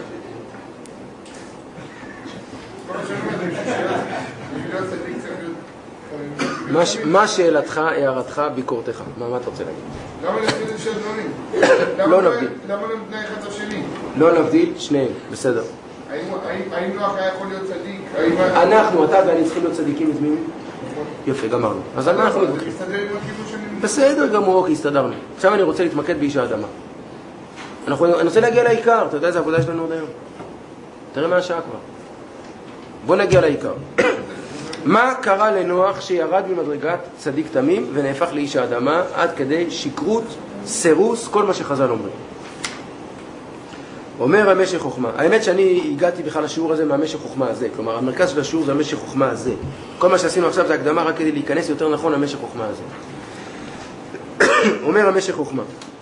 מה שאלתך, הערתך, ביקורתך? מה אתה רוצה להגיד? למה להבדיל את שני דברים? לא נבדיל. למה לא מתנאי אחד את השני? לא נבדיל, שניהם, בסדר. האם נוח היה יכול להיות צדיק? אנחנו, אתה ואני צריכים להיות צדיקים ותמימים? יפה, גמרנו. אז אנחנו מתווכחים. תסתדר עם הכיוון שלי? בסדר גמור, אוקיי, הסתדרנו. עכשיו אני רוצה להתמקד באיש האדמה. אני רוצה להגיע לעיקר, אתה יודע איזה עבודה יש לנו עוד היום? תראה מה השעה כבר. בוא נגיע לעיקר. מה קרה לנוח שירד ממדרגת צדיק תמים ונהפך לאיש האדמה עד כדי שקרות, סירוס, כל מה שחז"ל אומרים? אומר המשך חוכמה. האמת שאני הגעתי בכלל לשיעור הזה מהמשך חוכמה הזה. כלומר, המרכז של השיעור זה המשך חוכמה הזה. כל מה שעשינו עכשיו זה הקדמה רק כדי להיכנס יותר נכון למשך חוכמה הזה. אומר המשך חוכמה.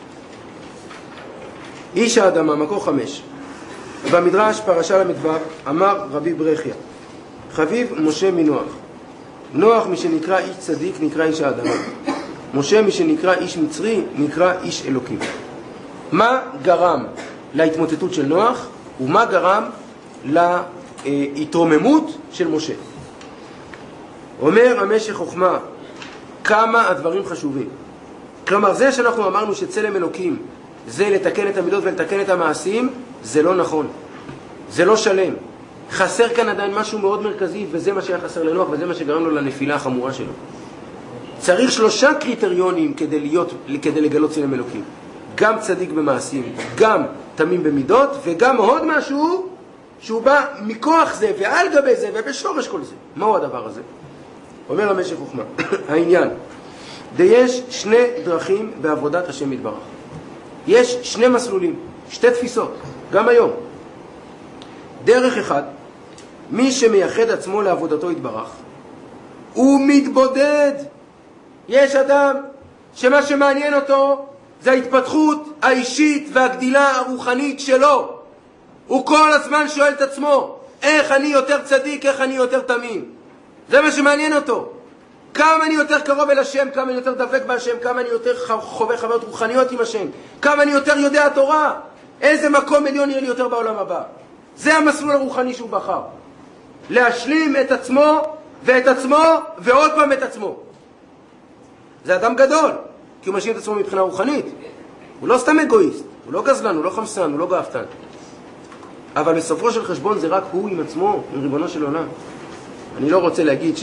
איש האדמה, מקור 5. במדרש פרשה ל"ו אמר רבי ברכיה, חביב משה מנוח. נוח מי שנקרא איש צדיק נקרא איש האדמה. משה מי שנקרא איש מצרי נקרא איש אלוקים. מה גרם להתמוטטות של נוח ומה גרם להתרוממות של משה? אומר המשך חוכמה, כמה הדברים חשובים. כלומר, זה שאנחנו אמרנו שצלם אלוקים זה לתקן את המידות ולתקן את המעשים, זה לא נכון. זה לא שלם. חסר כאן עדיין משהו מאוד מרכזי, וזה מה שהיה חסר לנוח, וזה מה שגרם לו לנפילה החמורה שלו. צריך 3 קריטריונים כדי לגלות צלם אלוקים. גם צדיק במעשים, גם תמים במידות, וגם עוד משהו שהוא בא מכוח זה, ועל גבי זה, ובשורש כל זה. מהו הדבר הזה? אומר המשך חוכמה, העניין. יש 2 דרכים בעבודת השם יתברך. יש 2 מסלולים, 2 תפיסות, גם היום. דרך אחד, מי שמייחד עצמו לעבודתו יתברך, הוא מתבודד. יש אדם שמה שמעניין אותו זה ההתפתחות האישית והגדילה הרוחנית שלו. הוא כל הזמן שואל את עצמו, איך אני יותר צדיק, איך אני יותר תמים. זה מה שמעניין אותו. כמה אני יותר קרוב אל השם, כמה אני יותר דבק בהשם, כמה אני יותר חווה חברות רוחניות עם השם, כמה אני יותר יודע התורה, איזה מקום עליון יהיה לי יותר בעולם הבא. זה המסלול הרוחני שהוא בחר. להשלים את עצמו ואת עצמו ועוד פעם את עצמו. זה אדם גדול, כי הוא משלים את עצמו מבחינה רוחנית. הוא לא סתם אגואיסט, הוא לא גזלן, הוא לא חמסן, הוא לא גאוותן. אבל בסופו של חשבון זה רק הוא עם עצמו, עם ריבונו של עולם. אני לא רוצה להגיד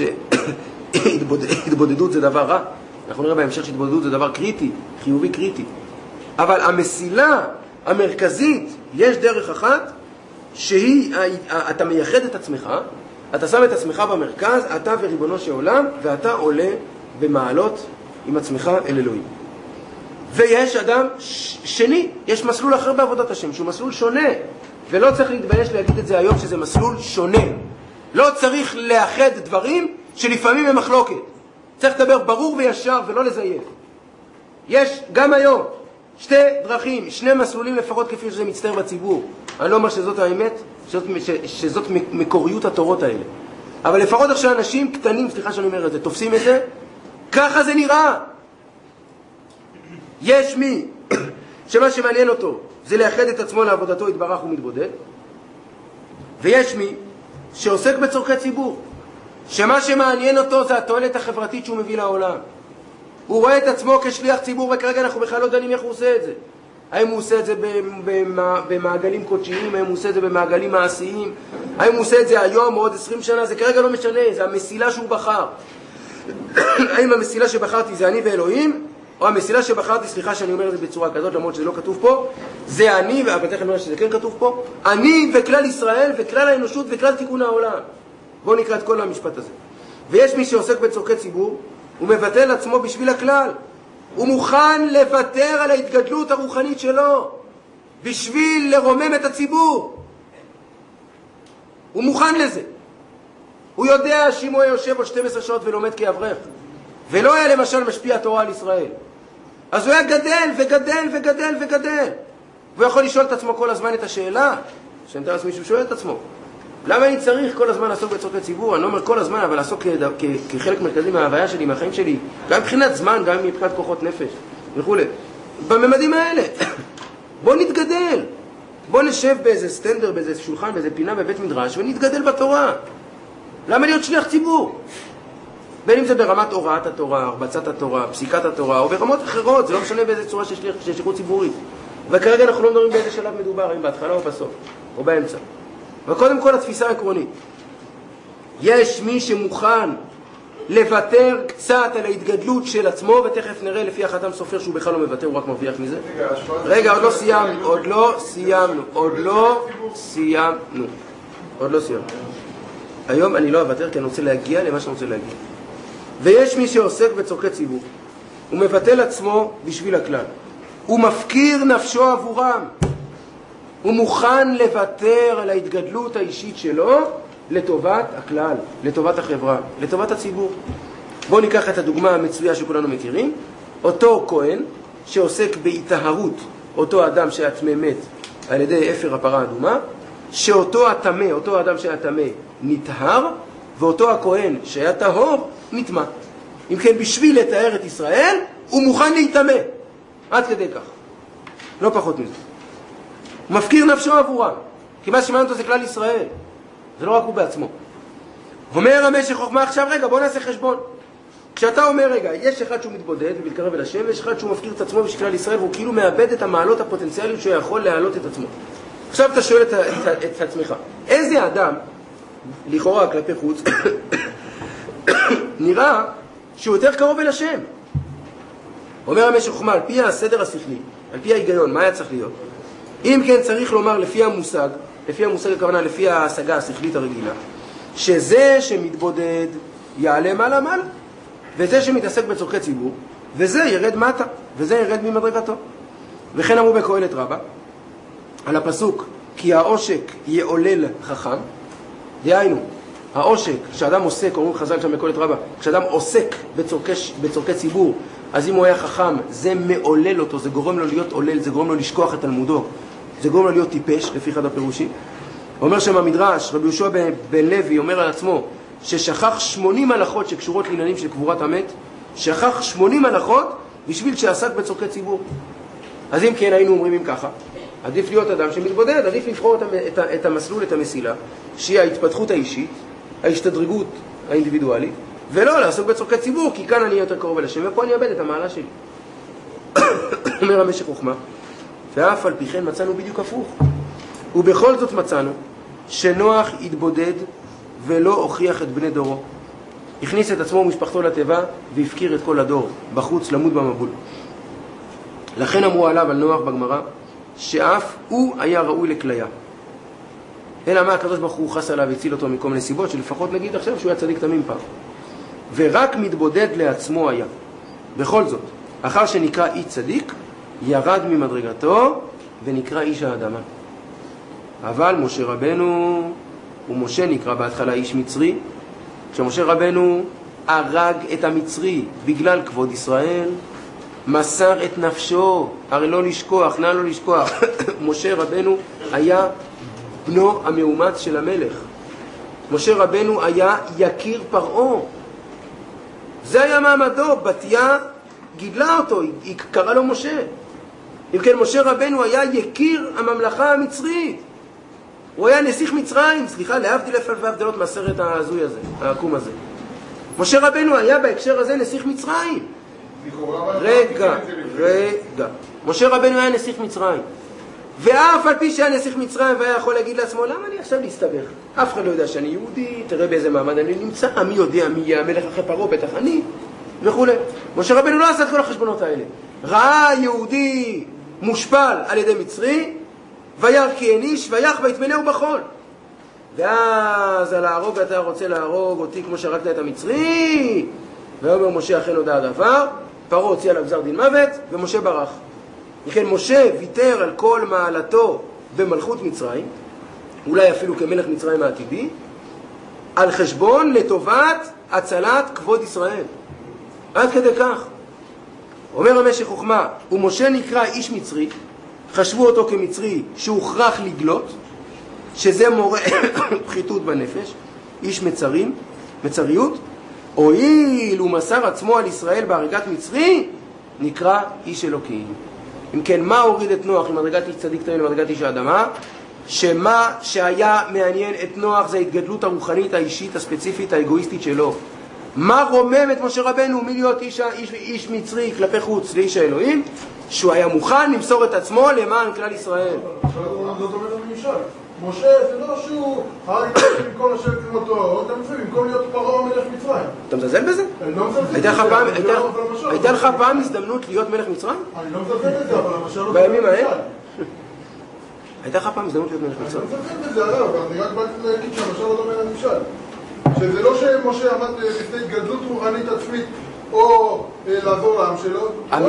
שהתבודדות זה דבר רע. אנחנו נראה בהמשך שהתבודדות זה דבר קריטי, חיובי קריטי. אבל המסילה המרכזית, יש דרך אחת שהיא, אתה מייחד את עצמך, אתה שם את עצמך במרכז, אתה וריבונו של עולם, ואתה עולה במעלות עם עצמך אל אלוהים. ויש אדם שני, יש מסלול אחר בעבודת השם, שהוא מסלול שונה, ולא צריך להתבייש להגיד את זה היום שזה מסלול שונה. לא צריך לאחד דברים שלפעמים הם מחלוקת. צריך לדבר ברור וישר ולא לזייף. יש גם היום 2 דרכים, 2 מסלולים לפחות כפי שזה מצטער בציבור. אני לא אומר שזאת האמת, שזאת מקוריות התורות האלה. אבל לפחות איך שאנשים קטנים, סליחה שאני אומר את זה, תופסים את זה, ככה זה נראה. יש מי שמה שמעניין אותו זה לאחד את עצמו לעבודתו יתברך ומתבודד, ויש מי שעוסק בצורכי ציבור, שמה שמעניין אותו זה התועלת החברתית שהוא מביא לעולם. הוא רואה את עצמו כשליח ציבור, וכרגע אנחנו בכלל לא דנים איך הוא עושה את זה. האם הוא עושה את זה במעגלים קודשיים, האם הוא עושה את זה במעגלים מעשיים, האם הוא עושה את זה היום או עוד 20 שנה, זה כרגע לא משנה, זה המסילה שהוא בחר. האם המסילה שבחרתי זה אני ואלוהים, או המסילה שבחרתי, סליחה שאני אומר את זה בצורה כזאת, למרות שזה לא כתוב פה, זה אני, אבל תכף נראה שזה כן כתוב פה, אני וכלל ישראל וכלל האנושות וכלל תיקון העולם. בואו נקרא את כל המשפט הזה. ויש מי שעוסק בצורכי ציבור, הוא מבטל עצמו בשביל הכלל. הוא מוכן לוותר על ההתגדלות הרוחנית שלו, בשביל לרומם את הציבור. הוא מוכן לזה. הוא יודע שאם הוא יושב עוד 12 שעות ולומד כאברך, ולא היה למשל משפיע תורה על ישראל, אז הוא היה גדל וגדל וגדל וגדל. והוא יכול לשאול את עצמו כל הזמן את השאלה, שאני מתאר לעצמי שהוא שואל את עצמו, למה אני צריך כל הזמן לעסוק בצורכי ציבור? אני לא אומר כל הזמן, אבל לעסוק כחלק מרכזי מההוויה שלי, מהחיים שלי, גם מבחינת זמן, גם מבחינת כוחות נפש וכו'. בממדים האלה, בוא נתגדל. בוא נשב באיזה סטנדר, באיזה שולחן, באיזה פינה בבית מדרש, ונתגדל בתורה. למה להיות שליח ציבור? בין אם זה ברמת הוראת התורה, הרבצת התורה, פסיקת התורה, או ברמות אחרות, זה לא משנה באיזה צורה של שליחות ציבורית. וכרגע אנחנו לא מדברים באיזה שלב מדובר, האם בהתחלה או בסוף, או באמצע. וקודם כל התפיסה העקרונית. יש מי שמוכן לוותר קצת על ההתגדלות של עצמו, ותכף נראה לפי החתם סופר שהוא בכלל לא מוותר, הוא רק מרוויח מזה. רגע, עוד לא סיימנו. היום אני לא אוותר כי אני רוצה להגיע למה שאני רוצה להגיע. ויש מי שעוסק בצורכי ציבור, הוא מבטל עצמו בשביל הכלל. הוא מפקיר נפשו עבורם. הוא מוכן לוותר על ההתגדלות האישית שלו לטובת הכלל, לטובת החברה, לטובת הציבור. בואו ניקח את הדוגמה המצויה שכולנו מכירים. אותו כהן שעוסק בהיטהרות, אותו אדם שהיה טמא מת על ידי אפר הפרה האדומה, שאותו הטמא, אותו אדם שהיה טמא נטהר, ואותו הכהן שהיה טהור נטמא. אם כן, בשביל לתאר את ישראל, הוא מוכן להיטמא. עד כדי כך. לא פחות מזה. הוא מפקיר נפשו עבורם. כי מה שמעניין אותו זה כלל ישראל. זה לא רק הוא בעצמו. אומר המשך חוכמה עכשיו, רגע, בוא נעשה חשבון. כשאתה אומר, רגע, יש אחד שהוא מתבודד ומתקרב אל השם, ויש אחד שהוא מפקיר את עצמו בשביל כלל ישראל, והוא כאילו מאבד את המעלות הפוטנציאליות שהוא יכול להעלות את עצמו. עכשיו אתה שואל את עצמך, איזה אדם, לכאורה כלפי חוץ, נראה שהוא יותר קרוב אל השם? אומר המשך חוכמה, על פי הסדר השכלי, על פי ההיגיון, מה היה צריך להיות? אם כן צריך לומר לפי המושג הכוונה לפי ההשגה השכלית הרגילה, שזה שמתבודד יעלה מעלה מעלה, וזה שמתעסק בצורכי ציבור, וזה ירד מטה, וזה ירד ממדרגתו. וכן אמרו בקהלת רבה, על הפסוק, כי העושק יעולל חכם, דהיינו, העושק, כשאדם עוסק, אומרים חז"ל שם בקהלת רבה, כשאדם עוסק בצורכי ציבור, אז אם הוא היה חכם, זה מעולל אותו, זה גורם לו להיות עולל, זה גורם לו לשכוח את תלמודו, זה גורם לו להיות טיפש, לפי אחד הפירושים. אומר שם המדרש, רבי יהושע בן לוי אומר על עצמו, ששכח 80 הלכות שקשורות לעניינים של קבורת המת, שכח 80 הלכות בשביל שעסק בצורכי ציבור. אז אם כן היינו אומרים אם ככה, עדיף להיות אדם שמתבודד, עדיף לבחור את המסלול, את המסילה, שהיא ההתפתחות האישית, ההשתדרגות האינדיבידואלית, ולא לעסוק בצורכי ציבור, כי כאן אני יותר קרוב אל השם, ופה אני אאבד את המעלה שלי. אומר המשך חוכמה, ואף על פי כן מצאנו בדיוק הפוך. ובכל זאת מצאנו שנוח התבודד ולא הוכיח את בני דורו. הכניס את עצמו ומשפחתו לתיבה והפקיר את כל הדור, בחוץ למות במבול. לכן אמרו עליו, על נוח בגמרא, שאף הוא היה ראוי לכליה. אלא מה הקדוש ברוך הוא חס עליו והציל אותו מכל מיני סיבות, שלפחות נגיד עכשיו שהוא היה צדיק תמים פעם. ורק מתבודד לעצמו היה. בכל זאת, אחר שנקרא אי צדיק, ירד ממדרגתו ונקרא איש האדמה. אבל משה רבנו, ומשה נקרא בהתחלה איש מצרי, כשמשה רבנו הרג את המצרי בגלל כבוד ישראל, מסר את נפשו, הרי לא לשכוח, נא לא לשכוח, משה רבנו היה בנו המאומץ של המלך. משה רבנו היה יקיר פרעה. זה היה מעמדו, בתיה גידלה אותו, היא קראה לו משה. אם כן, משה רבנו היה יקיר הממלכה המצרית. הוא היה נסיך מצרים, סליחה, להבדיל אלף אלפי הבדלות מהסרט ההזוי הזה, העקום הזה. משה רבנו היה בהקשר הזה נסיך מצרים. רגע. משה רבנו היה נסיך מצרים. ואף על פי שהיה נסיך מצרים והיה יכול להגיד לעצמו, למה אני עכשיו להסתבך? אף אחד לא יודע שאני יהודי, תראה באיזה מעמד אני נמצא, מי יודע מי יהיה המלך אחרי פרעה, בטח אני, וכו'. משה רבנו לא עשה את כל החשבונות האלה. ראה יהודי מושפל על ידי מצרי, וירא כי אין איש, ויח ויטמנהו בחול. ואז על ההרוג אתה רוצה להרוג אותי כמו שהרגת את המצרי, ואומר משה אכן הודע הדבר, פרעה הוציא עליו גזר דין מוות, ומשה ברח. לכן משה ויתר על כל מעלתו במלכות מצרים, אולי אפילו כמלך מצרים העתידי, על חשבון לטובת הצלת כבוד ישראל. עד כדי כך. אומר המשך חוכמה, ומשה נקרא איש מצרי, חשבו אותו כמצרי שהוכרח לגלות, שזה מורה פחיתות בנפש, איש מצריות, הואיל הוא מסר עצמו על ישראל בהריגת מצרי, נקרא איש אלוקים. אם כן, מה הוריד את נוח עם מדרגת איש צדיק תמיד למדרגת איש האדמה? שמה שהיה מעניין את נוח זה ההתגדלות הרוחנית האישית הספציפית האגואיסטית שלו. מה רומם את משה רבנו מלהיות איש מצרי כלפי חוץ לאיש האלוהים? שהוא היה מוכן למסור את עצמו למען כלל ישראל. זאת אומרת למשל, משה זה לא שהוא הרג את כל השם כמותו, במקום להיות פרעה מלך מצרים. אתה מזלזל בזה? אני לא מזלזל. הייתה לך פעם הזדמנות להיות מלך מצרים? אני לא מזלזל בזה, אבל המשל לא... בימים ההם? הייתה לך פעם הזדמנות להיות מלך מצרים? אני לא מזלזל בזה, אבל אני רק באתי להגיד שהמשל לא דומה למשל. שזה לא שמשה עמד לפני התגדלות רוחנית עצמית או לעבור לעם שלו.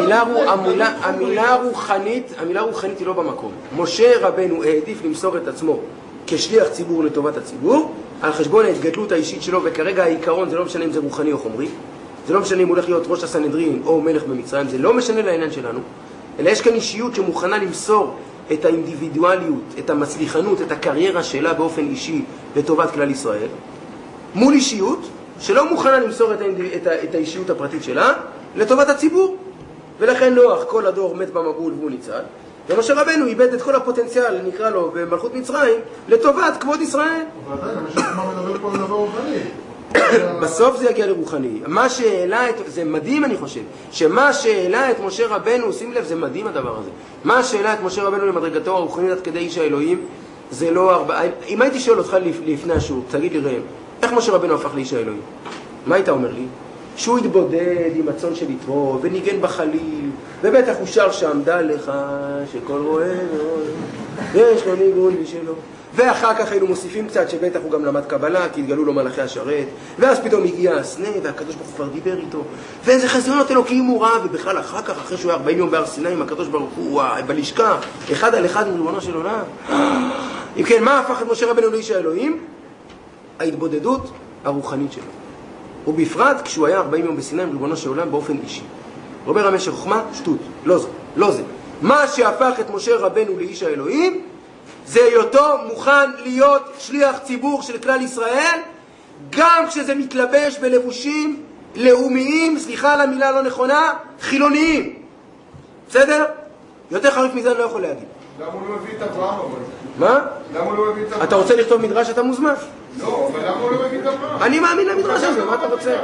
המילה רוחנית היא לא במקום. משה רבנו העדיף למסור את עצמו כשליח ציבור לטובת הציבור, על חשבון ההתגדלות האישית שלו, וכרגע העיקרון זה לא משנה אם זה רוחני או חומרי, זה לא משנה אם הוא הולך להיות ראש הסנהדרין או מלך במצרים, זה לא משנה לעניין שלנו, אלא יש כאן אישיות שמוכנה למסור את האינדיבידואליות, את המצליחנות, את הקריירה שלה באופן אישי לטובת כלל ישראל, מול אישיות שלא מוכנה למסור את האישיות הפרטית שלה לטובת הציבור. ולכן נוח כל הדור מת במבול והוא ניצל, ומשה רבנו איבד את כל הפוטנציאל, נקרא לו, במלכות מצרים לטובת כבוד ישראל. אבל עדיין, המשך מה מדבר פה על דבר רוחני. בסוף זה יגיע לרוחני. מה שהעלה את... זה מדהים אני חושב, שמה שהעלה את משה רבנו, שים לב, זה מדהים הדבר הזה, מה שהעלה את משה רבנו למדרגתו הרוחנית עד כדי איש האלוהים, זה לא הרבה... אם הייתי שואל אותך לפני השיעור, תגיד לי ראם, איך משה רבנו הפך לאיש האלוהים? מה היית אומר לי? שהוא התבודד עם הצאן של יתרו וניגן בחליל, ובטח הוא שר שם, דע לך שכל רואה יש לו ניגון משלו. ואחר כך היינו מוסיפים קצת שבטח הוא גם למד קבלה, כי התגלו לו מלאכי השרת, ואז פתאום הגיע הסנה והקדוש ברוך הוא כבר דיבר איתו, ואיזה חזיונות אלוקיים הוא ראה, ובכלל אחר כך, אחרי שהוא היה 40 יום בהר סיני עם הקדוש ברוך הוא בלשכה, אחד על אחד עם ריבונו של עולם. אם כן, מה הפך את משה רבנו לאיש האלוהים? ההתבודדות הרוחנית שלו, ובפרט כשהוא היה 40 יום בסיני עם ריבונו של עולם באופן אישי. אומר המשך חוכמה, שטות, לא זה. מה שהפך את משה רבנו לאיש האלוהים זה היותו מוכן להיות שליח ציבור של כלל ישראל, גם כשזה מתלבש בלבושים לאומיים, סליחה על המילה לא נכונה, חילוניים. בסדר? יותר חריף מזה אני לא יכול להגיד. למה הוא לא מביא את אברהם? מה? למה הוא לא מביא את אברהם? אתה רוצה לכתוב מדרש, אתה מוזמן. לא, אבל למה הוא לא מביא את אברהם? אני מאמין למדרש הזה, מה אתה רוצה?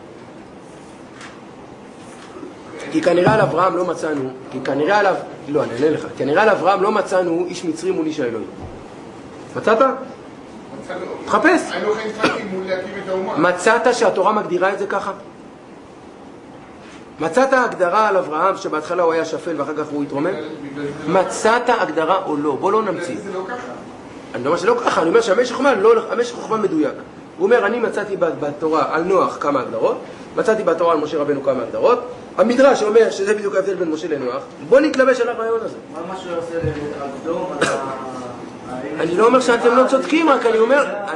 כי כנראה על אברהם לא מצאנו, כנראה על אברהם לא מצאנו איש מצרי מול איש האלוהים. מצאת? תחפש. היינו חיים חיים מול להקים את האומה. מצאת שהתורה מגדירה את זה ככה? מצאת הגדרה על אברהם שבהתחלה הוא היה שפל ואחר כך הוא התרומם? מצאת הגדרה או לא? בוא לא נמציא. זה לא ככה. אני לא אומר שלא ככה, אני אומר שהמשך חוכמה מדויק. הוא אומר, אני מצאתי בתורה על נוח כמה הגדרות, מצאתי בתורה על משה רבנו כמה הגדרות, המדרש אומר שזה בדיוק ההבדל בין משה לנוח, בוא נתלבש על הרעיון הזה. מה שהוא עושה לעבדו? אני לא אומר שאתם לא צודקים, רק אני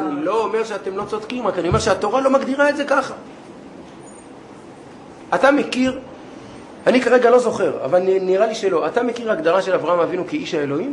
אומר שהתורה לא מגדירה את זה ככה. אתה מכיר, אני כרגע לא זוכר, אבל נראה לי שלא, אתה מכיר הגדרה של אברהם אבינו כאיש האלוהים?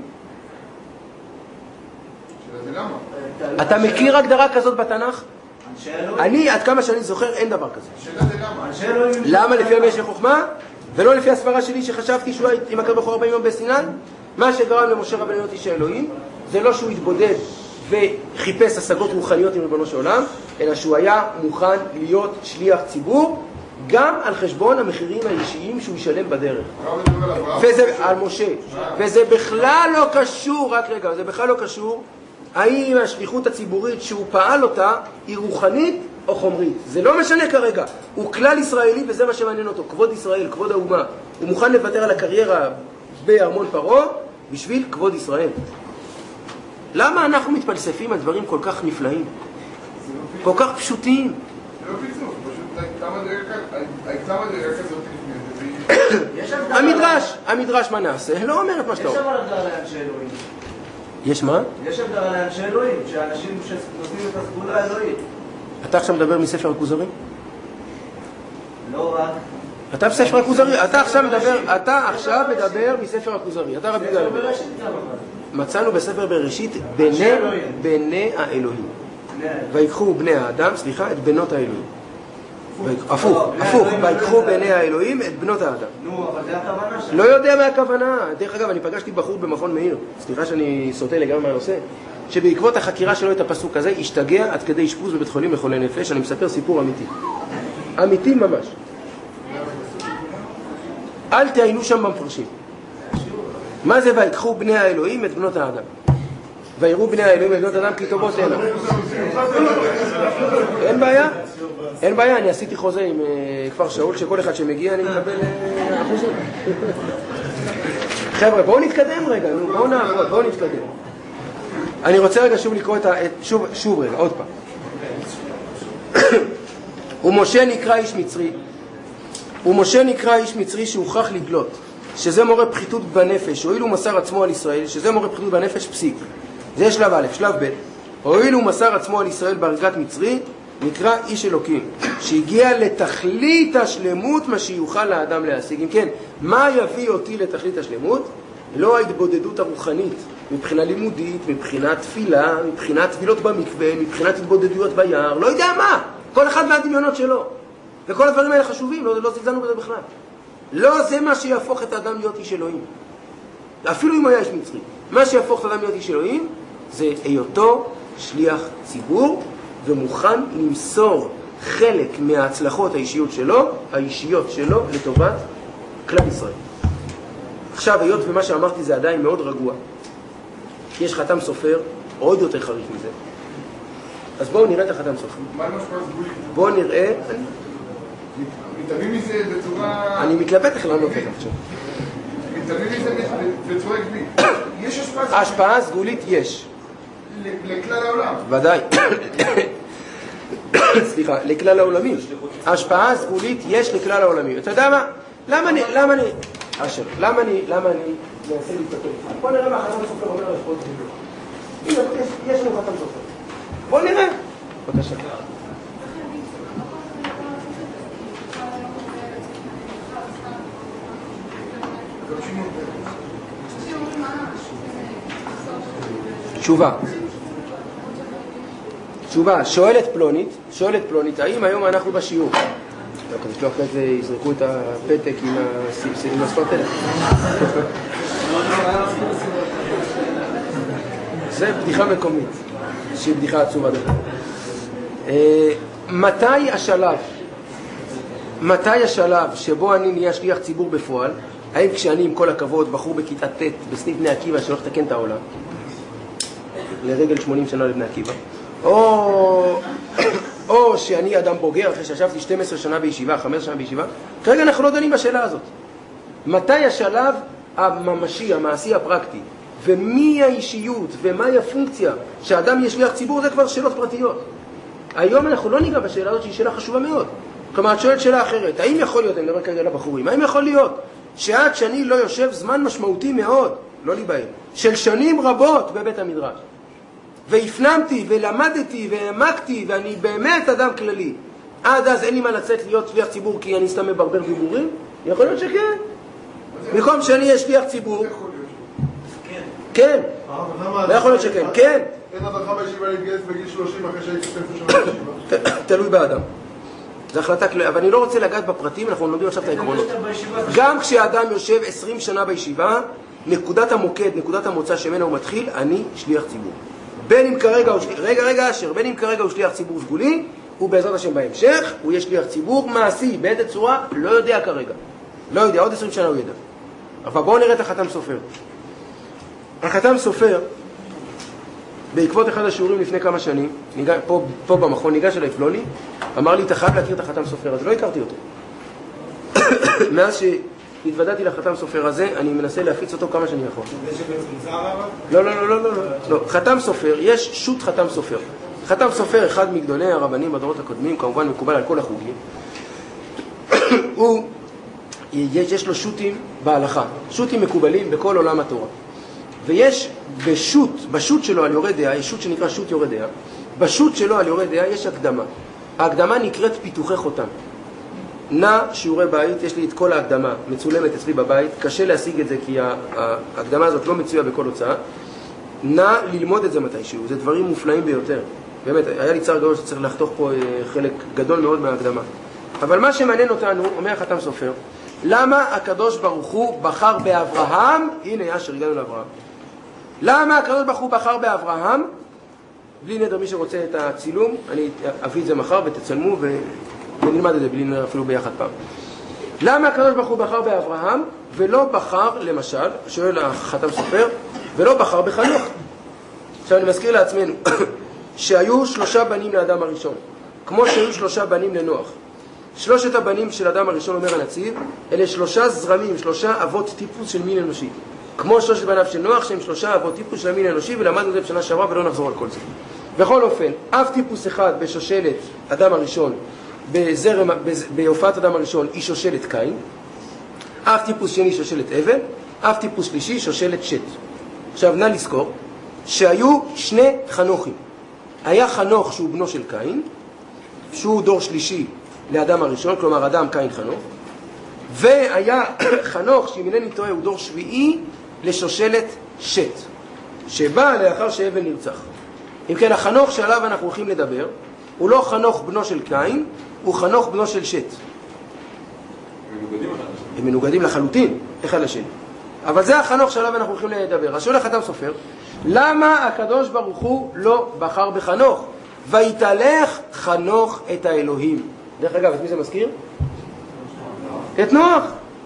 למה? אתה מכיר הגדרה כזאת בתנ"ך? אני, עד כמה שאני זוכר, אין דבר כזה. השאלה זה למה? למה? לפי המשך חוכמה? ולא לפי הסברה שלי שחשבתי שהוא היה עם הקדוש ברוך הוא 40 יום בסיני? מה שגרם למשה רבנו להיות איש האלוהים זה לא שהוא התבודד וחיפש השגות רוחניות עם ריבונו של עולם, אלא שהוא היה מוכן להיות שליח ציבור גם על חשבון המחירים האישיים שהוא ישלם בדרך. וזה על משה. וזה בכלל לא קשור, רק רגע, זה בכלל לא קשור האם השליחות הציבורית שהוא פעל אותה היא רוחנית או חומרית. זה לא משנה כרגע. הוא כלל ישראלי וזה מה שמעניין אותו. כבוד ישראל, כבוד האומה. הוא מוכן לוותר על הקריירה בארמון פרעה בשביל כבוד ישראל. למה אנחנו מתפלספים על דברים כל כך נפלאים? כל כך פשוטים? זה לא פיצוף, פשוט הייתה מדרגה כזאת לפני זה. המדרש מה נעשה? לא אומר את מה שאתה יש אומר. אבל הגדרה לאנשי אלוהים. יש מה? יש הגדרה לאנשי אלוהים, שאנשים שנותנים את הסגולה האלוהית. אתה עכשיו מדבר מספר הכוזרי? לא רק. אתה בספר הכוזרי, אתה עכשיו מדבר מספר הכוזרי, אתה רבי גלעד. בראשית גם אבל. מצאנו בספר בראשית בני האלוהים. ויקחו בני האדם, את בנות האלוהים. הפוך, ויקחו בני האלוהים את בנות האדם. נו, אבל זה הכוונה שלנו. לא יודע מה הכוונה. דרך אגב, אני פגשתי בחור במכון מאיר, סליחה שאני סוטה לגמרי מהנושא, שבעקבות החקירה שלו את הפסוק הזה, השתגע עד כדי אשפוז בבית חולים לחולי נפש. אני מספר סיפור אמיתי. אמיתי ממש. אל תעיינו שם במפרשים. מה זה ויקחו בני האלוהים את בנות האדם? ויראו בני האלוהים את בנות האדם כי טובות הנה. אין בעיה, אני עשיתי חוזה עם כפר שאול שכל אחד שמגיע אני מקבל אחוזים. חבר'ה, בואו נתקדם רגע, בואו נתקדם. אני רוצה רגע שוב לקרוא שוב רגע, עוד פעם. ומשה נקרא איש מצרי שהוכרח לגלות, שזה מורה פחיתות בנפש, הואיל ומסר עצמו על ישראל, שזה מורה פחיתות בנפש פסיק. זה שלב א', שלב ב', הואיל ומסר עצמו על ישראל בהריגת מצרי, נקרא איש אלוקים, שהגיע לתכלית השלמות מה שיוכל לאדם להשיג. אם כן, מה יביא אותי לתכלית השלמות? לא ההתבודדות הרוחנית, מבחינה לימודית, מבחינת תפילה, מבחינת תפילות במקווה, מבחינת התבודדויות ביער, לא יודע מה, כל אחד מהדמיונות שלו. וכל הדברים האלה חשובים, לא זלזלנו בזה בכלל. לא זה מה שיהפוך את האדם להיות איש אלוהים. אפילו אם היה איש מצרי. מה שיהפוך את האדם להיות איש אלוהים, זה היותו שליח ציבור, ומוכן למסור חלק מההצלחות האישיות שלו לטובת כלל ישראל. עכשיו, היות ומה שאמרתי זה עדיין מאוד רגוע, כי יש חתם סופר עוד יותר חריף מזה. אז בואו נראה את החתם סופר. מה למשפט סגולי? בואו נראה... מתאבים מזה בצורה... אני מתלבט איך לענות לך עכשיו. מתאבים מזה בצורה גבולית. יש השפעה סגולית. ההשפעה הסגולית יש. לכלל העולם. ודאי. סליחה, לכלל העולמים. ההשפעה הסגולית יש לכלל העולמים. אתה יודע מה? למה אני מנסה להתפתח? בוא נראה מה חתם סופר אומר על השפעות סגוליות. הנה, יש לנו חתם סופר. בוא נראה. בבקשה. תשובה, שואלת פלונית, האם היום אנחנו בשיעור? כדי שלא אחרי זה יזרקו את הפתק עם הספרטלת. זה בדיחה מקומית, שהיא בדיחה עצובה דרך. מתי השלב שבו אני נהיה שליח ציבור בפועל? האם כשאני עם כל הכבוד בחור בכיתה ט' בסניף בני עקיבא שהולך לתקן את העולם לרגל 80 שנה לבני עקיבא, או שאני אדם בוגר אחרי שישבתי 12 שנה בישיבה, 15 שנה בישיבה? כרגע אנחנו לא דנים בשאלה הזאת. מתי השלב הממשי, המעשי, הפרקטי, ומי האישיות ומהי הפונקציה שהאדם יהיה שליח ציבור? זה כבר שאלות פרטיות. היום אנחנו לא ניגע בשאלה הזאת שהיא שאלה חשובה מאוד. כלומר, את שואלת שאלה אחרת, האם יכול להיות, אני מדבר כרגע לבחורים, האם יכול להיות שעד שאני לא יושב זמן משמעותי מאוד, לא להיבהל, של שנים רבות בבית המדרש, והפנמתי ולמדתי והעמקתי ואני באמת אדם כללי, עד אז אין לי מה לצאת להיות שליח ציבור כי אני סתם מברבר דיבורים? יכול להיות שכן. במקום שאני אהיה שליח ציבור, כן. לא יכול להיות שכן, כן. אין הדרכה בישיבה להתגייס בגיל 30 אחרי שהייתי 12 שנה בישיבה. תלוי באדם. זו החלטה כללית, אבל אני לא רוצה לגעת בפרטים, אנחנו לומדים עכשיו את העקרונות. גם כשאדם יושב 20 שנה בישיבה, נקודת המוקד, נקודת המוצא שמנה הוא מתחיל, אני שליח ציבור. בין אם כרגע הוא שליח ציבור סגולי, ובעזרת השם בהמשך, הוא יהיה שליח ציבור מעשי, באיזה צורה, לא יודע כרגע. לא יודע, עוד 20 שנה הוא ידע. אבל בואו נראה את החתם סופר. החתם סופר, בעקבות אחד השיעורים לפני כמה שנים, פה במכון, ניגש אליי פלוני, אמר לי, אתה חייב להכיר את החתם סופר, אז לא הכרתי אותו. מאז התוודעתי לחתם סופר הזה, אני מנסה להפיץ אותו כמה שאני יכול. זה שבצמצם אבל? לא. חתם סופר, יש שו"ת חתם סופר. חתם סופר, אחד מגדולי הרבנים בדורות הקודמים, כמובן מקובל על כל החוגים. יש לו שו"תים בהלכה, שו"תים מקובלים בכל עולם התורה. ויש בשו"ת שלו על יורה דעה, יש שו"ת שנקרא שו"ת יורה דעה. בשו"ת שלו על יורה דעה יש הקדמה. ההקדמה נקראת פיתוחי חותם. שיעורי בית, יש לי את כל ההקדמה מצולמת אצלי בבית, קשה להשיג את זה כי ההקדמה הזאת לא מצויה בכל הוצאה. ללמוד את זה מתישהו, זה דברים מופלאים ביותר. באמת, היה לי צער גדול שצריך לחתוך פה חלק גדול מאוד מההקדמה. אבל מה שמעניין אותנו, אומר חתם סופר, למה הקדוש ברוך הוא בחר באברהם? הנה ישר, הגענו לאברהם. למה הקדוש ברוך הוא בחר באברהם? בלי נדר, מי שרוצה את הצילום, אני אביא את זה מחר ותצלמו ונלמד את זה בלי נדר אפילו ביחד פעם. למה הקדוש ברוך הוא בחר באברהם ולא בחר, למשל, שואל החתם סופר, ולא בחר בחנוך? עכשיו אני מזכיר לעצמנו שהיו 3 בנים לאדם הראשון, כמו שהיו 3 בנים לנוח. 3 הבנים של אדם הראשון, אומר הנציב, אלה 3 זרמים, 3 אבות טיפוס של מין אנושי. כמו 3 בניו של נוח, שהם 3 אבות טיפוס של המין האנושי, ולמדנו את זה בשנה שעברה ולא נחזור על כל זה. בכל אופן, אב טיפוס אחד בשושלת אדם הראשון, בהופעת אדם הראשון, היא שושלת קין. אב טיפוס שני שושלת אבל, אב טיפוס שלישי שושלת שת. עכשיו נא לזכור שהיו 2 חנוכים. היה חנוך שהוא בנו של קין, שהוא דור שלישי לאדם הראשון, כלומר אדם קין חנוך, והיה חנוך שאם אינני טועה הוא דור שביעי לשושלת שת, שבא לאחר שהבל נרצח. אם כן, החנוך שעליו אנחנו הולכים לדבר הוא לא חנוך בנו של קין, הוא חנוך בנו של שת. הם מנוגדים לחלוטין אחד לשני, אבל זה החנוך שעליו אנחנו הולכים לדבר. אז שואל החתם סופר, למה הקדוש ברוך הוא לא בחר בחנוך? ויתהלך חנוך את האלוהים. דרך אגב, את מי זה מזכיר? את נוח.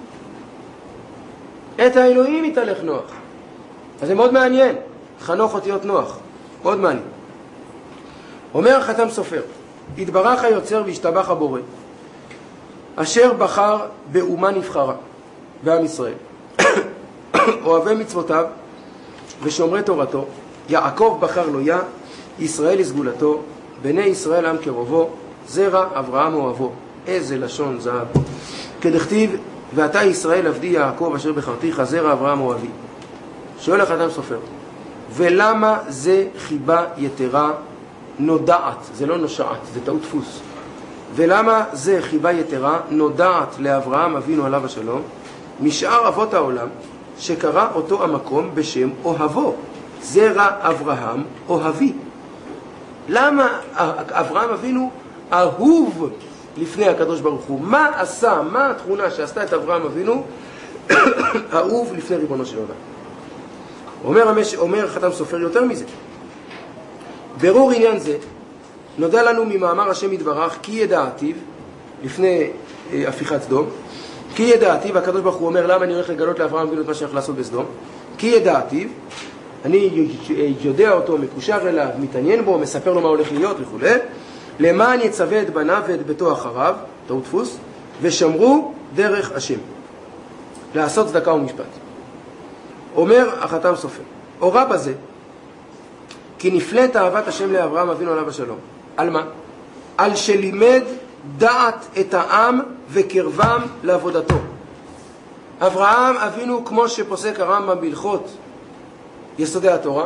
את האלוהים יתהלך נוח. אז זה מאוד מעניין, חנוך אותיות נוח, מאוד מעניין. אומר החתם סופר, התברך היוצר והשתבח הבורא, אשר בחר באומה נבחרה, בעם ישראל, אוהבי מצוותיו ושומרי תורתו, יעקב בחר לו ישראל לסגולתו, בני ישראל עם קרובו, זרע אברהם אוהבו. איזה לשון זהב. כדכתיב, ואתה ישראל עבדי יעקב אשר בחרתיך, זרע אברהם אוהבי. שואל החתם סופר, ולמה זה חיבה יתרה נודעת? זה לא נושעת, זה טעות דפוס. ולמה זה חיבה יתרה נודעת לאברהם אבינו עליו השלום משאר אבות העולם, שקרא אותו המקום בשם אוהבו, זרע אברהם אוהבי? למה אברהם אבינו אהוב לפני הקדוש ברוך הוא? מה עשה, מה התכונה שעשתה את אברהם אבינו אהוב לפני ריבונו של עולם? אומר חתם סופר יותר מזה, ברור עניין זה נודע לנו ממאמר השם יתברך כי ידעתיו, לפני הפיכת סדום, כי ידעתיו, הקדוש ברוך הוא אומר למה אני הולך לגלות לאברהם אבינו את מה שהולך לעשות בסדום? כי ידעתיו, אני יודע אותו, מקושר אליו, מתעניין בו, מספר לו מה הולך להיות וכו', למען יצווה את בניו ואת ביתו אחריו, טעות דפוס, ושמרו דרך השם, לעשות צדקה ומשפט. אומר החתם סופר, הורה בזה כי נפלאת אהבת השם לאברהם אבינו עליו השלום. על מה? על שלימד דעת את העם וקרבם לעבודתו. אברהם אבינו, כמו שפוסק הרמב"ם בהלכות יסודי התורה,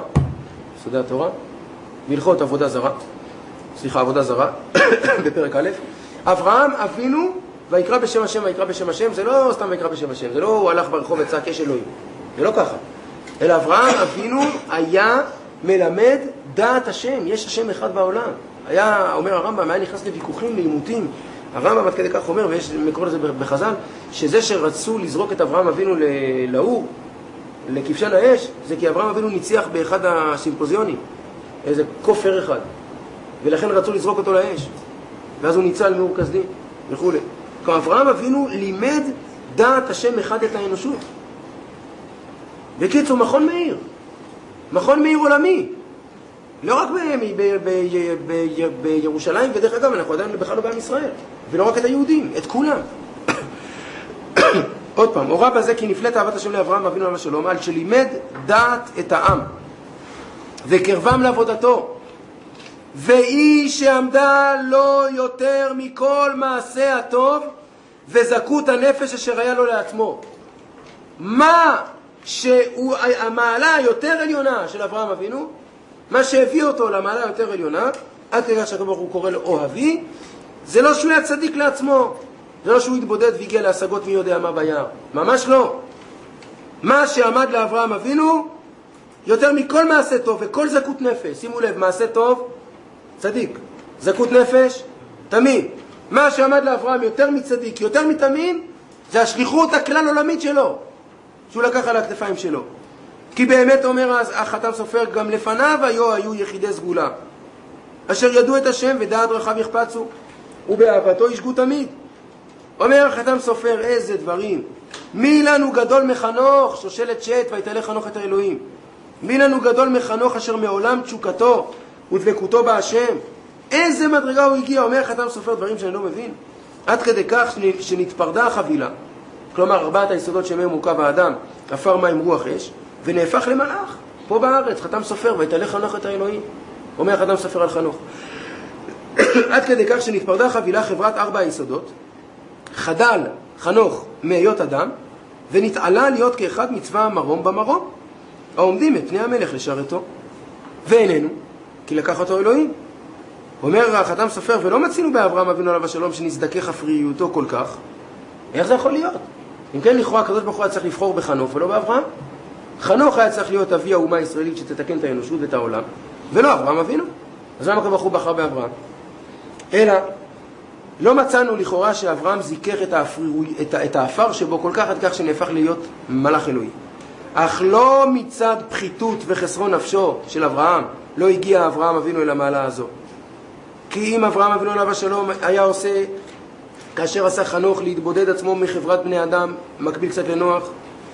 בהלכות עבודה זרה, בפרק א', אברהם אבינו ויקרא בשם השם, ויקרא בשם השם, זה לא סתם ויקרא בשם השם, זה לא הוא הלך ברחוב וצעק יש אלוהים, זה לא ככה. אלא אברהם אבינו היה מלמד דעת השם, יש השם אחד בעולם. היה, אומר הרמב"ם, היה נכנס לוויכוחים, לעימותים. הרמב"ם עד כדי כך אומר, ויש מקור לזה בחז"ל, שזה שרצו לזרוק את אברהם אבינו לאור, לכבשן האש, זה כי אברהם אבינו ניצח באחד הסימפוזיונים, איזה כופר אחד, ולכן רצו לזרוק אותו לאש, ואז הוא ניצל מאור כסדים וכו'. כי אברהם אבינו לימד דעת השם אחד את האנושות. בקיצור, מכון מאיר עולמי, לא רק בירושלים, ודרך אגב אנחנו עדיין בכלל לא בעם ישראל, ולא רק את היהודים, את כולם. עוד פעם, הורה בזה כי נפלאת אהבת השם לאברהם אבינו עליו השלום, על שלימד דעת את העם וקרבם לעבודתו, והיא שעמדה לו יותר מכל מעשה הטוב וזכות הנפש אשר היה לו לעצמו. מה שהוא המעלה היותר עליונה של אברהם אבינו, מה שהביא אותו למעלה היותר עליונה, עד כדי שהקדוש ברוך הוא קורא לו אוהבי, זה לא שהוא היה צדיק לעצמו, זה לא שהוא התבודד והגיע להשגות מי יודע מה ביער, ממש לא. מה שעמד לאברהם אבינו יותר מכל מעשה טוב וכל זכות נפש, שימו לב, מעשה טוב צדיק, זכות נפש תמים. מה שעמד לאברהם יותר מצדיק, יותר מתמים, זה השליחות הכלל עולמית שלו שהוא לקח על הכתפיים שלו. כי באמת אומר החתם סופר, גם לפניו היו יחידי סגולה אשר ידעו את השם ודעת רחב יחפצו ובאהבתו ישגו תמיד. אומר החתם סופר, איזה דברים. מי לנו גדול מחנוך, שושלת שת ויתעלה חנוך את האלוהים. מי לנו גדול מחנוך אשר מעולם תשוקתו ודבקותו בהשם. איזה מדרגה הוא הגיע. אומר החתם סופר דברים שאני לא מבין. עד כדי כך שנתפרדה החבילה, כלומר ארבעת היסודות שמהם מורכב האדם, עפר מים רוח אש, ונהפך למלאך פה בארץ. חתם סופר ויתעלה חנוך את האלוהים. אומר חתם סופר על חנוך. עד כדי כך שנתפרדה חבילה חברת ארבע היסודות, חדל חנוך מהיות אדם ונתעלה להיות כאחד מצווה המרום במרום העומדים את פני המלך לשרתו, ואיננו כי לקח אותו אלוהים. אומר החתם סופר, ולא מצינו באברהם אבינו עליו השלום שנזדכך הפריותו כל כך. איך זה יכול להיות? אם כן, לכאורה הקדוש ברוך הוא היה צריך לבחור בחנוך ולא באברהם. חנוך היה צריך להיות אבי האומה הישראלית שתתקן את האנושות ואת העולם, ולא אברהם אבינו. אז למה הקדוש ברוך הוא בחר באברהם? אלא לא מצאנו לכאורה שאברהם זיכך את האפר שבו כל כך עד כך שנהפך להיות מלאך אלוהי. אך לא מצד פחיתות וחסרון נפשו של אברהם לא הגיע אברהם אבינו אל המעלה הזו. כי אם אברהם אבינו עליו השלום היה עושה, כאשר עשה חנוך להתבודד עצמו מחברת בני אדם, מקביל קצת לנוח,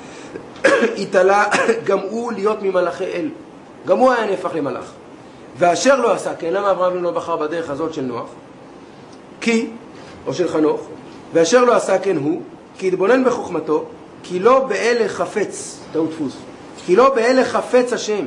התעלה גם הוא להיות ממלאכי אל. גם הוא היה נהפך למלאך. ואשר לא עשה כן, למה אברהם אבינו לא בחר בדרך הזאת של נוח? כי, או של חנוך, ואשר לא עשה כן הוא, כי התבונן בחוכמתו, כי לא באלה חפץ, טעות דפוס, כי לא באלה חפץ השם,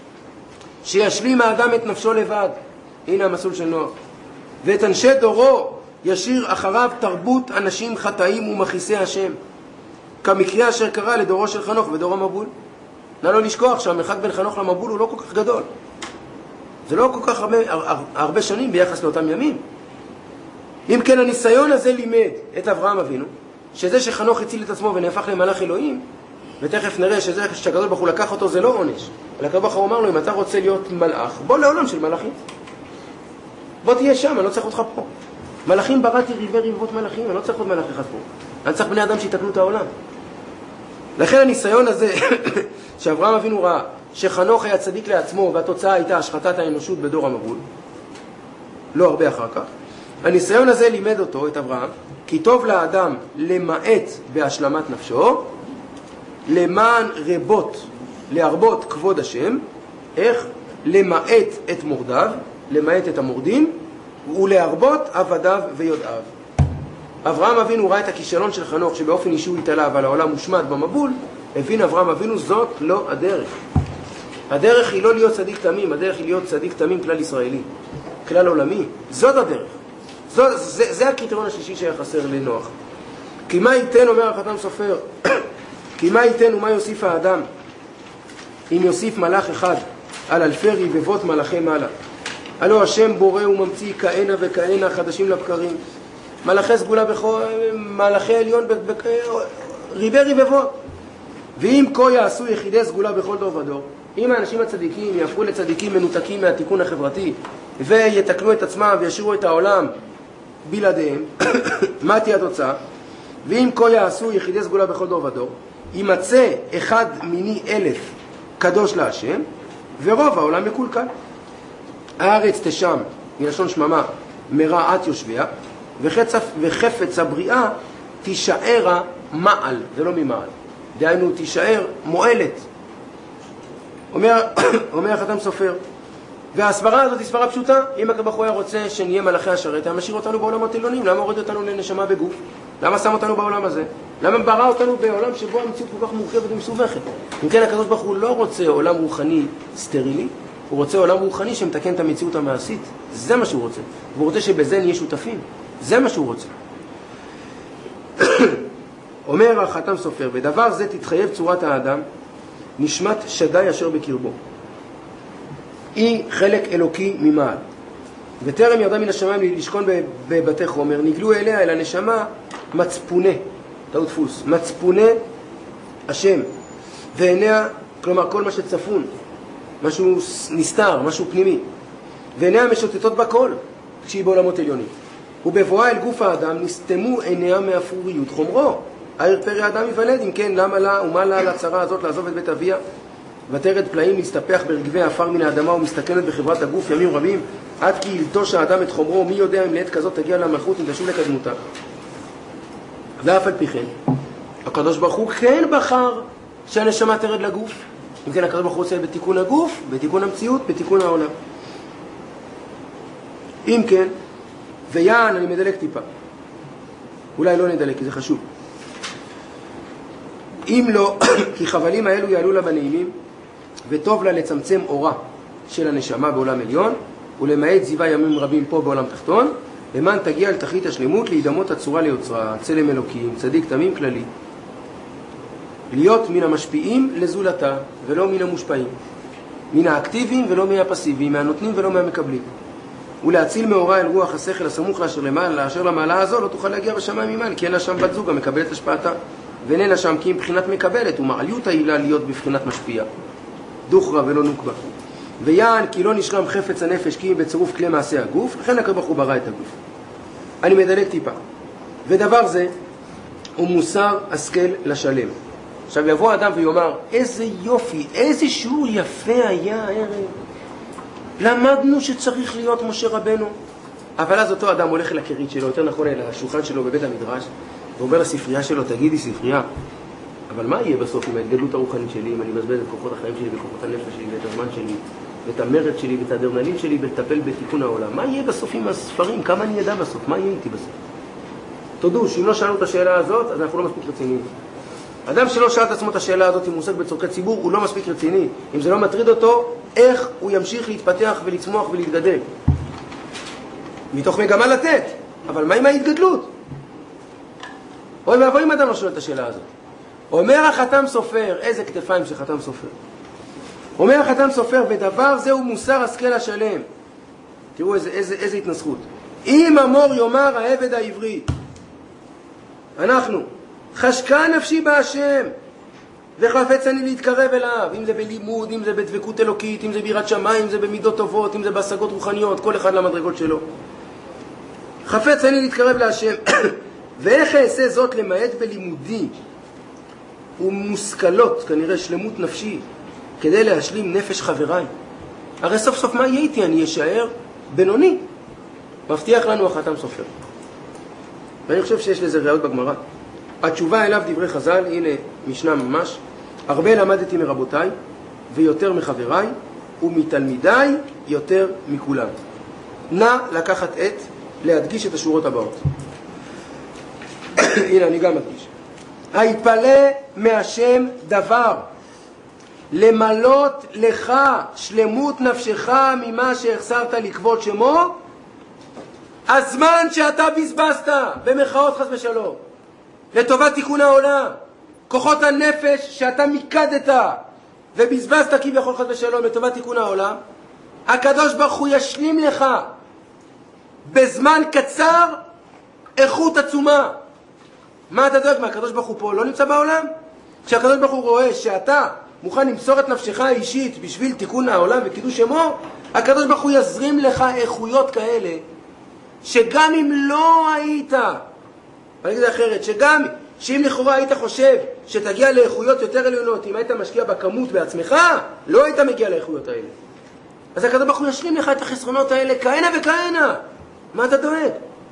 שישלים האדם את נפשו לבד. הנה המסלול של נוח. ואת אנשי דורו ישיר אחריו תרבות אנשים חטאים ומכיסי השם, כמקרה אשר קרה לדורו של חנוך ודור המבול. נא לא לשכוח שהמרחק בין חנוך למבול הוא לא כל כך גדול. זה לא כל כך הרבה שנים ביחס לאותם ימים. אם כן, הניסיון הזה לימד את אברהם אבינו, שזה שחנוך הציל את עצמו ונהפך למלאך אלוהים, ותכף נראה שזה שהקדוש ברוך הוא לקח אותו זה לא עונש. אלא הקדוש ברוך הוא אמר לו, אם אתה רוצה להיות מלאך, בוא לעולם של מלאכים. בוא תהיה שם, אני לא צריך אותך פה. מלאכים בראתי רבבות מלאכים, אני לא צריך עוד מלאך אחד פה. אני צריך בני אדם שיתקנו את העולם. לכן הניסיון הזה שאברהם אבינו ראה, שחנוך היה צדיק לעצמו והתוצאה הייתה השחתת האנושות בדור המבול, לא הרבה אחר כך, הניסיון הזה לימד אותו, את אברהם, כי טוב לאדם למעט בהשלמת נפשו, למען להרבות כבוד השם, איך? למעט את מורדיו, למעט את המורדים, ולהרבות עבדיו ויודעיו. אברהם אבינו ראה את הכישלון של חנוך, שבאופן אישי הוא התעלה, אבל העולם מושמד במבול, הבין אברהם אבינו, זאת לא הדרך. הדרך היא לא להיות צדיק תמים, הדרך היא להיות צדיק תמים כלל ישראלי, כלל עולמי. זאת הדרך. זה הקריטריון השלישי שהיה חסר לנוח. כי מה ייתן, אומר החתם סופר, כי מה ייתן ומה יוסיף האדם אם יוסיף מלאך אחד על אלפי רבבות מלאכי מעלה? הלא השם בורא וממציא כהנה וכהנה חדשים לבקרים, מלאכי סגולה בכל, מלאכי עליון רבי רבבות. ואם כה יעשו יחידי סגולה בכל דור ודור, אם האנשים הצדיקים יהפכו לצדיקים מנותקים מהתיקון החברתי ויתקנו את עצמם וישאירו את העולם בלעדיהם, מה תהיה התוצאה? ואם כה יעשו יחידי סגולה בכל דור ודור, יימצא אחד מיני 1000 קדוש להשם, ורוב העולם מקולקל. הארץ תשם, מלשון שממה, מרעת יושביה, וחפץ הבריאה תישארה מעל, זה לא ממעל, דהיינו תישאר מועלת. אומר החתם סופר, והסברה הזאת היא סברה פשוטה. אם הקדוש ברוך הוא היה רוצה שנהיה מלאכי השרת, היה משאיר אותנו בעולם התלונים. למה הוריד אותנו לנשמה בגוף? למה שם אותנו בעולם הזה? למה ברא אותנו בעולם שבו המציאות כל כך מורכבת ומסובכת? אם כן, הקדוש ברוך הוא לא רוצה עולם רוחני סטרילי, הוא רוצה עולם רוחני שמתקן את המציאות המעשית. זה מה שהוא רוצה. והוא רוצה שבזה נהיה שותפים. זה מה שהוא רוצה. אומר החתם סופר, בדבר זה תתחייב צורת האדם, נשמת שדי אשר בקרבו. היא חלק אלוקי ממעל. וטרם ירדה מן השמיים לשכון בבתי חומר, נגלו אליה אל הנשמה מצפונה, טעות דפוס, מצפונה השם, ועיניה, כלומר כל מה שצפון, משהו נסתר, משהו פנימי, ועיניה משוטטות בכל, כשהיא בעולמות עליונים. ובבואה אל גוף האדם נסתמו עיניה מאפרוריות חומרו. העיר פרא האדם יוולד, אם כן, למה לה ומה לה על הצרה הזאת לעזוב את בית אביה? ותרד פלאים להסתפח ברגבי האפר מן האדמה ומסתכנת בחברת הגוף ימים רבים, עד כי ילטוש האדם את חומרו, מי יודע אם לעת כזאת תגיע למלכות אם תשוב לקדמותה. ואף על פי כן, הקדוש ברוך הוא כן בחר שהנשמה תרד לגוף. אם כן, הקדוש ברוך הוא עושה בתיקון הגוף, בתיקון המציאות, בתיקון העולם. אם כן, ויען, אני מדלק טיפה. אולי לא נדלק, כי זה חשוב. אם לא, כי חבלים האלו יעלו לה בנעימים, וטוב לה לצמצם אורה של הנשמה בעולם עליון, ולמעט זיווה ימים רבים פה בעולם תחתון, למען תגיע לתכלית השלמות, להידמות הצורה ליוצרה, צלם אלוקים, צדיק תמים כללי. להיות מן המשפיעים לזולתה, ולא מן המושפעים. מן האקטיביים ולא מהפסיביים, מהנותנים ולא מהמקבלים. ולהציל מאורה אל רוח השכל הסמוך לאשר למעלה הזו, לא תוכל להגיע בשמיים ממעל, כי אין לה שם בת זוג המקבלת השפעתה. ואיננה שם כי היא מבחינת מקבלת, ומעליות העילה להיות בבחינת משפיעה. דוכרה ולא נוקבה. ויען כי לא נשלם חפץ הנפש כי היא בצירוף כלי מעשה הגוף, לכן הקדוש ברוך הוא ברא את הגוף. אני מדלג טיפה. ודבר זה הוא מוסר השכל לשלם. עכשיו יבוא אדם ויאמר, איזה יופי, איזה שיעור יפה היה הערב. למדנו שצריך להיות משה רבנו. אבל אז אותו אדם הולך אל הכרית שלו, יותר נכון אל השולחן שלו בבית המדרש, ואומר לספרייה שלו, תגידי ספרייה, אבל מה יהיה בסוף עם ההתגדלות הרוחנית שלי, אם אני מבזבז את כוחות החיים שלי וכוחות הנפש שלי ואת הזמן שלי ואת המרד שלי ואת האדרנלין שלי ולטפל בתיקון העולם? מה יהיה בסוף עם הספרים? כמה אני ידע בסוף? מה יהיה איתי בסוף? תודו שאם לא שאלנו את השאלה הזאת, אז אנחנו לא מספיק רציניים. אדם שלא שאל את עצמו את השאלה הזאת אם הוא עוסק בצורכי ציבור, הוא לא מספיק רציני. אם זה לא מטריד אותו, איך הוא ימשיך להתפתח ולצמוח ולהתגדל? מתוך מגמה לתת. אבל מה עם ההתגדלות? אוי ואבוי אם אדם לא שואל את השאלה הזאת. אומר החתם סופר, איזה כתפיים של חתם סופר. אומר החתם סופר, בדבר זה הוא מוסר השכל השלם. תראו איזה התנסחות. אם אמור יאמר העבד העברי, אנחנו, חשקה נפשי בהשם, וחפץ אני להתקרב אליו, אם זה בלימוד, אם זה בדבקות אלוקית, אם זה ביראת שמיים, אם זה במידות טובות, אם זה בהשגות רוחניות, כל אחד למדרגות שלו. חפץ אני להתקרב להשם, ואיך אעשה זאת למעט בלימודי ומושכלות, כנראה שלמות נפשי, כדי להשלים נפש חבריי. הרי סוף סוף מה יהיה איתי? אני אשאר בינוני. מבטיח לנו החתם סופר. ואני חושב שיש לזה ראיות בגמרא. התשובה אליו דברי חז"ל, הנה משנה ממש, הרבה למדתי מרבותיי ויותר מחבריי ומתלמידיי יותר מכולם. נא לקחת להדגיש את השורות הבאות. הנה אני גם מדגיש. היפלא מהשם דבר, למלות לך שלמות נפשך ממה שהחסרת לכבוד שמו, הזמן שאתה בזבזת במחאות חס ושלום לטובת תיקון העולם, כוחות הנפש שאתה מיקדת ובזבזת כביכול חס ושלום לטובת תיקון העולם, הקדוש ברוך הוא ישלים לך בזמן קצר איכות עצומה. מה אתה דואג? מה, הקדוש ברוך הוא פה לא נמצא בעולם? כשהקדוש ברוך הוא רואה שאתה מוכן למסור את נפשך האישית בשביל תיקון העולם וקידוש שמו, הקדוש ברוך הוא יזרים לך איכויות כאלה שגם אם לא היית, אני אגיד אחרת, שאם לכאורה היית חושב שתגיע לאיכויות יותר עליונות, אם היית משקיע בכמות בעצמך, לא היית מגיע לאיכויות האלה. אז הקדוש ברוך הוא ישלים לך את החסרונות האלה כהנה וכהנה. מה אתה דואג?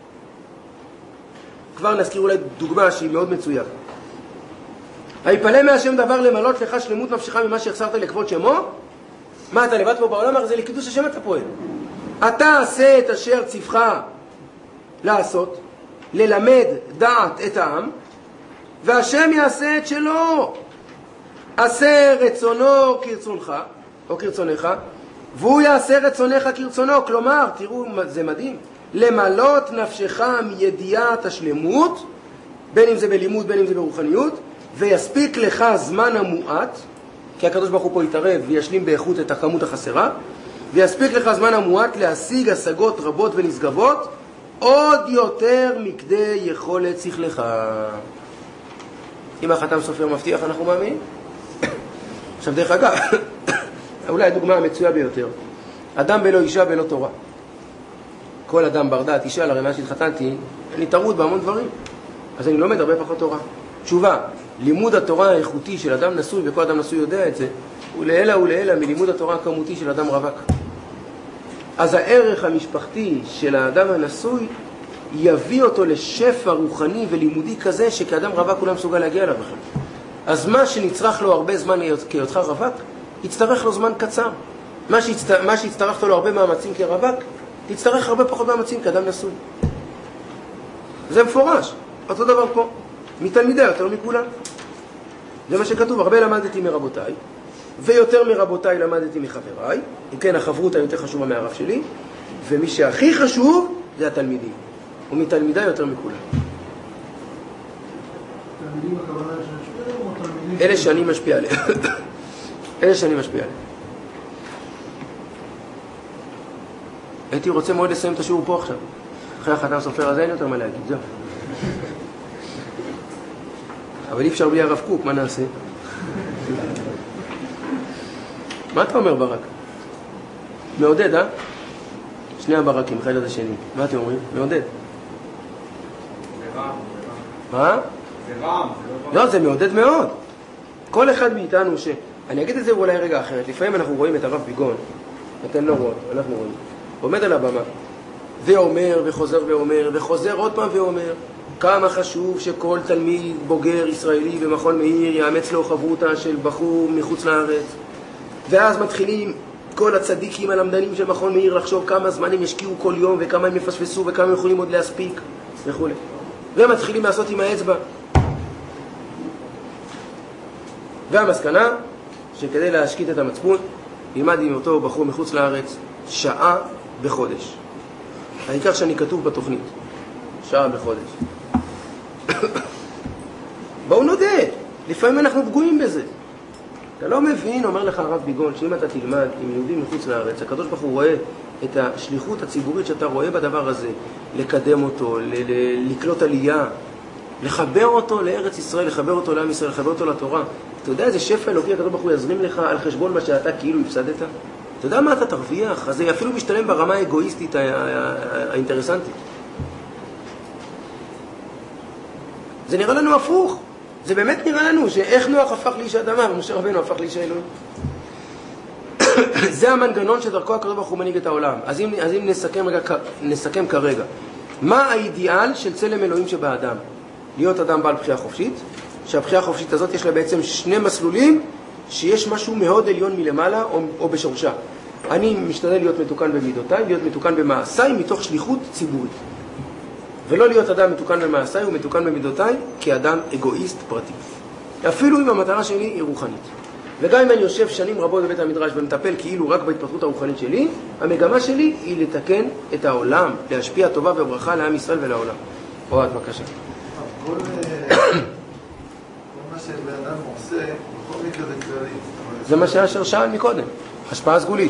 כבר נזכיר אולי דוגמה שהיא מאוד מצויה. היפלא מהשם דבר למלות לך שלמות נפשך ממה שהחסרת לכבוד שמו? מה אתה לבד פה בעולם? הרי זה לקידוש השם אתה פועל. אתה עשה את אשר צווך לעשות, ללמד דעת את העם, והשם יעשה את שלו. עשה רצונו כרצונך, או כרצונך, והוא יעשה רצונך כרצונו. כלומר, תראו, זה מדהים. למלות נפשך מידיעת השלמות, בין אם זה בלימוד, בין אם זה ברוחניות, ויספיק לך זמן המועט, כי הקדוש ברוך הוא פה יתערב וישלים באיכות את הכמות החסרה, ויספיק לך זמן המועט להשיג השגות רבות ונשגבות, עוד יותר מכדי יכולת שכלך. אם החתם סופר מבטיח, אנחנו מאמינים. עכשיו דרך אגב, אולי הדוגמה המצויה ביותר, אדם בלא אישה בלא תורה. כל אדם בר דעת אישה, לרמה שהתחתנתי, אני טרוד בהמון דברים, אז אני לומד הרבה פחות תורה. תשובה, לימוד התורה האיכותי של אדם נשוי, וכל אדם נשוי יודע את זה, ולעילה מלימוד התורה הכמותי של אדם רווק. אז הערך המשפחתי של האדם הנשוי יביא אותו לשפע רוחני ולימודי כזה שכאדם רווק הוא לא מסוגל להגיע אליו בכלל. אז מה שנצטרך לו הרבה זמן כהיותך רווק, יצטרך לו זמן קצר. מה שיצטרכת לו הרבה מאמצים כרווק, תצטרך הרבה פחות מאמצים כאדם נשוי. זה מפורש. אותו דבר פה. מתלמידי יותר מכולם. זה מה שכתוב, הרבה למדתי מרבותיי, ויותר מרבותיי למדתי מחבריי. אם כן, החברות היותר חשובה מהרב שלי, ומי שהכי חשוב זה התלמידים. ומתלמידיי יותר מכולם. תלמידים הכוונה שנשפיע או תלמידים? אלה שאני משפיע עליהם. אלה שאני משפיע עליהם. הייתי רוצה מאוד לסיים את השיעור פה עכשיו. אחרי החתם סופר הזה אין יותר מה להגיד, זהו. אבל אי אפשר בלי הרב קוק, מה נעשה? מה אתה אומר ברק? מעודד, אה? שני הברקים, אחד עד השני. מה אתם אומרים? מעודד. זה רם. מה? זה רם. לא, זה מעודד מאוד. כל אחד מאיתנו אני אגיד את זה אולי רגע אחרת. לפעמים אנחנו רואים את הרב ביגון, אתם לא רואים, אנחנו רואים. עומד על הבמה, ואומר וחוזר ואומר, וחוזר עוד פעם ואומר, כמה חשוב שכל תלמיד בוגר ישראלי במכון מאיר יאמץ לו חברותה של בחור מחוץ לארץ. ואז מתחילים כל הצדיקים הלמדנים של מכון מאיר לחשוב כמה זמן הם ישקיעו כל יום, וכמה הם יפספסו, וכמה הם יכולים עוד להספיק, וכו'. ומתחילים לעשות עם האצבע. והמסקנה, שכדי להשקיט את המצפון, ילמד עם אותו בחור מחוץ לארץ שעה בחודש. העיקר שאני כתוב בתוכנית. שעה בחודש. בואו נודה, לפעמים אנחנו פגועים בזה. אתה לא מבין, אומר לך הרב ביגון, שאם אתה תלמד עם יהודים מחוץ לארץ, הקדוש ברוך הוא רואה את השליחות הציבורית שאתה רואה בדבר הזה, לקדם אותו, לקלוט עלייה, לחבר אותו לארץ ישראל, לחבר אותו לעם ישראל, לחבר אותו לתורה. אתה יודע איזה שפע אלוקי הקדוש ברוך הוא יזרים לך על חשבון מה שאתה כאילו הפסדת? אתה יודע מה אתה תרוויח? אז זה אפילו משתלם ברמה האגואיסטית האינטרסנטית. זה נראה לנו הפוך. זה באמת נראה לנו שאיך נוח הפך לאיש האדמה ומשה רבנו הפך לאיש האלוהים. זה המנגנון שדרכו הקדוש ברוך הוא מנהיג את העולם. אז אם נסכם כרגע, מה האידיאל של צלם אלוהים שבאדם? להיות אדם בעל בחירה חופשית, שהבחירה החופשית הזאת יש לה בעצם שני מסלולים, שיש משהו מאוד עליון מלמעלה או בשורשה. אני משתדל להיות מתוקן במידותיי, להיות מתוקן במעשיי מתוך שליחות ציבורית. ולא להיות אדם מתוקן במעשיי ומתוקן במידותיי כאדם אגואיסט פרטי. אפילו אם המטרה שלי היא רוחנית. וגם אם אני יושב שנים רבות בבית המדרש ומטפל כאילו רק בהתפתחות הרוחנית שלי, המגמה שלי היא לתקן את העולם, להשפיע טובה וברכה לעם ישראל ולעולם. אוהד, בבקשה. כל מה שבאדם עושה, בכל מקרה זה כללי. זה מה שאשר שאל מקודם, השפעה סגולית.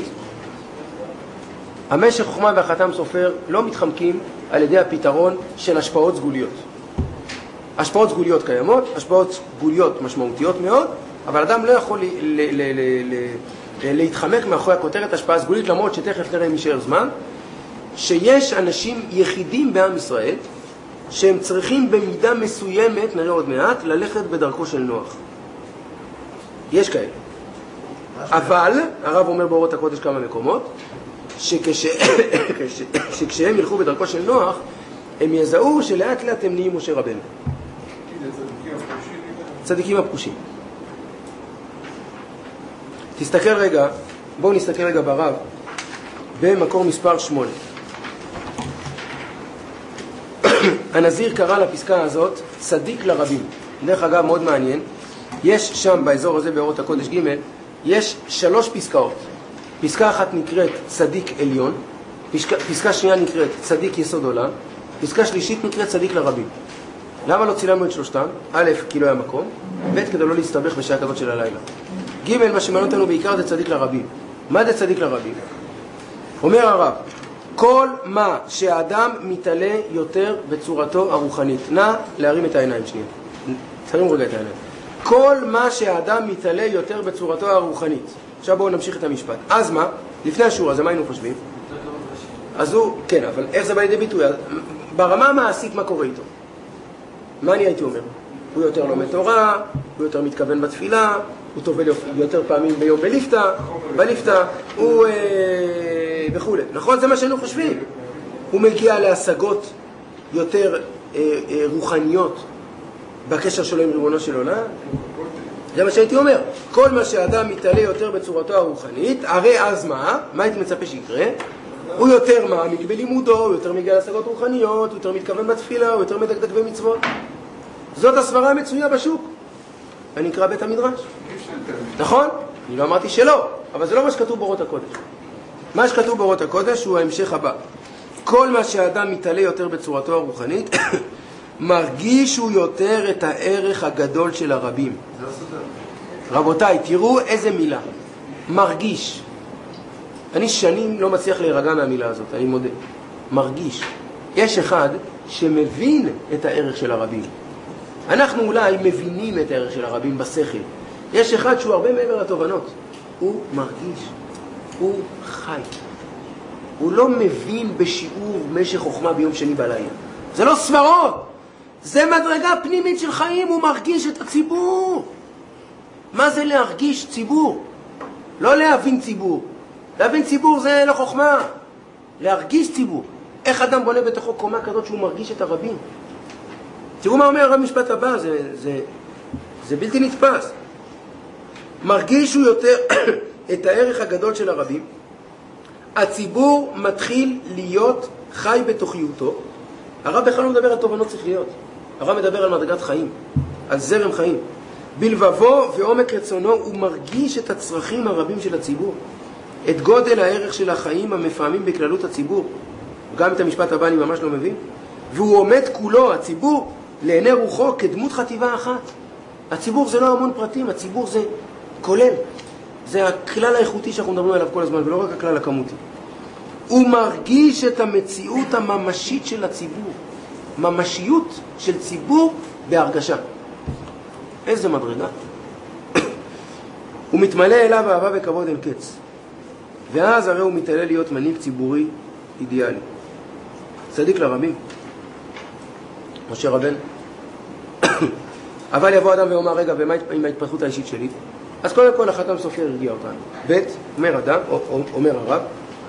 המשך חוכמה והחתם סופר לא מתחמקים על ידי הפתרון של השפעות סגוליות. השפעות סגוליות קיימות, השפעות סגוליות משמעותיות מאוד, אבל אדם לא יכול להתחמק מאחורי הכותרת השפעה סגולית, למרות שתכף נראה אם יישאר זמן, שיש אנשים יחידים בעם ישראל שהם צריכים במידה מסוימת, נראה עוד מעט, ללכת בדרכו של נוח. יש כאלה. אבל, הרב אומר באורות הקודש כמה מקומות, שכשהם ילכו בדרכו של נוח, הם יזהו שלאט לאט הם נהיים משה רבנו. צדיקים הפרושים. תסתכל רגע, בואו נסתכל רגע ברב, במקור מספר 8. הנזיר קרא לפסקה הזאת צדיק לרבים. דרך אגב, מאוד מעניין, יש שם באזור הזה באורות הקודש ג' יש 3 פסקאות. פסקה אחת נקראת צדיק עליון, פסקה שנייה נקראת צדיק יסוד עולם, פסקה שלישית נקראת צדיק לרבים. למה לא צילמנו את שלושתם? א', כי לא היה מקום, ב', כדי לא להסתבך בשעה כזאת של הלילה. ג', מה שמעניין אותנו בעיקר זה צדיק לרבים. מה זה צדיק לרבים? אומר הרב, כל מה שהאדם מתעלה יותר בצורתו הרוחנית. נא להרים את העיניים שנייה. תרים רגע את העיניים. כל מה שהאדם מתעלה יותר בצורתו הרוחנית. עכשיו בואו נמשיך את המשפט. אז מה? לפני השיעור הזה, מה היינו חושבים? אז הוא, כן, אבל איך זה בא לידי ביטוי? ברמה המעשית, מה קורה איתו? מה אני הייתי אומר? הוא יותר לומד תורה, הוא יותר מתכוון בתפילה, הוא טובל יותר פעמים ביום בליפתא, הוא וכו'. נכון? זה מה שהיינו חושבים. הוא מגיע להשגות יותר רוחניות בקשר שלו עם ריבונו של עולם. זה מה שהייתי אומר. כל מה שהאדם מתעלה יותר בצורתו הרוחנית, הרי אז מה? מה הייתי מצפה שיקרה? הוא יותר מעמיק בלימודו, הוא יותר מגיע להשגות רוחניות, הוא יותר מתכוון בתפילה, הוא יותר מדקדק במצוות. זאת הסברה המצויה בשוק. אני אקרא בית המדרש. נכון? אני לא אמרתי שלא, אבל זה לא מה שכתוב באורות הקודש. מה שכתוב באורות הקודש הוא ההמשך הבא. כל מה שהאדם מתעלה יותר בצורתו הרוחנית, מרגיש הוא יותר את הערך הגדול של הרבים. רבותיי, תראו איזה מילה. מרגיש. אני שנים לא מצליח להירגע מהמילה הזאת, אני מודה. מרגיש. יש אחד שמבין את הערך של הרבים. אנחנו אולי מבינים את הערך של הרבים בשכל. יש אחד שהוא הרבה מעבר לתובנות. הוא מרגיש. הוא חי. הוא לא מבין בשיעור משך חוכמה ביום שני בלילה. זה לא סברות. זה מדרגה פנימית של חיים. הוא מרגיש את הציבור. מה זה להרגיש ציבור? לא להבין ציבור. להבין ציבור זה לא חוכמה. להרגיש ציבור. איך אדם בונה בתוכו קומה כזאת שהוא מרגיש את הרבים? תראו מה אומר הרב משפט הבא, זה בלתי נתפס. מרגיש הוא יותר את הערך הגדול של הרבים. הציבור מתחיל להיות חי בתוכיותו. הרב בכלל לא מדבר על תובנות שכליות. הרב מדבר על מדרגת חיים, על זרם חיים. בלבבו ועומק רצונו הוא מרגיש את הצרכים הרבים של הציבור. את גודל הערך של החיים המפעמים בכללות הציבור. גם את המשפט הבא אני ממש לא מבין. והוא עומד כולו, הציבור, לעיני רוחו כדמות חטיבה אחת. הציבור זה לא המון פרטים, הציבור זה כולל. זה הכלל האיכותי שאנחנו מדברים עליו כל הזמן, ולא רק הכלל הכמותי. הוא מרגיש את המציאות הממשית של הציבור. ממשיות של ציבור בהרגשה. איזה מדרגה. הוא מתמלא אליו אהבה וכבוד אין קץ. ואז הרי הוא מתעלה להיות מנהיג ציבורי אידיאלי. צדיק לרבים. משה רבן. אבל יבוא אדם ואומר, רגע, ומה עם ההתפתחות האישית שלי? אז קודם כל החתם סופר הרגיע אותנו. ב' אומר אדם, אומר הרב,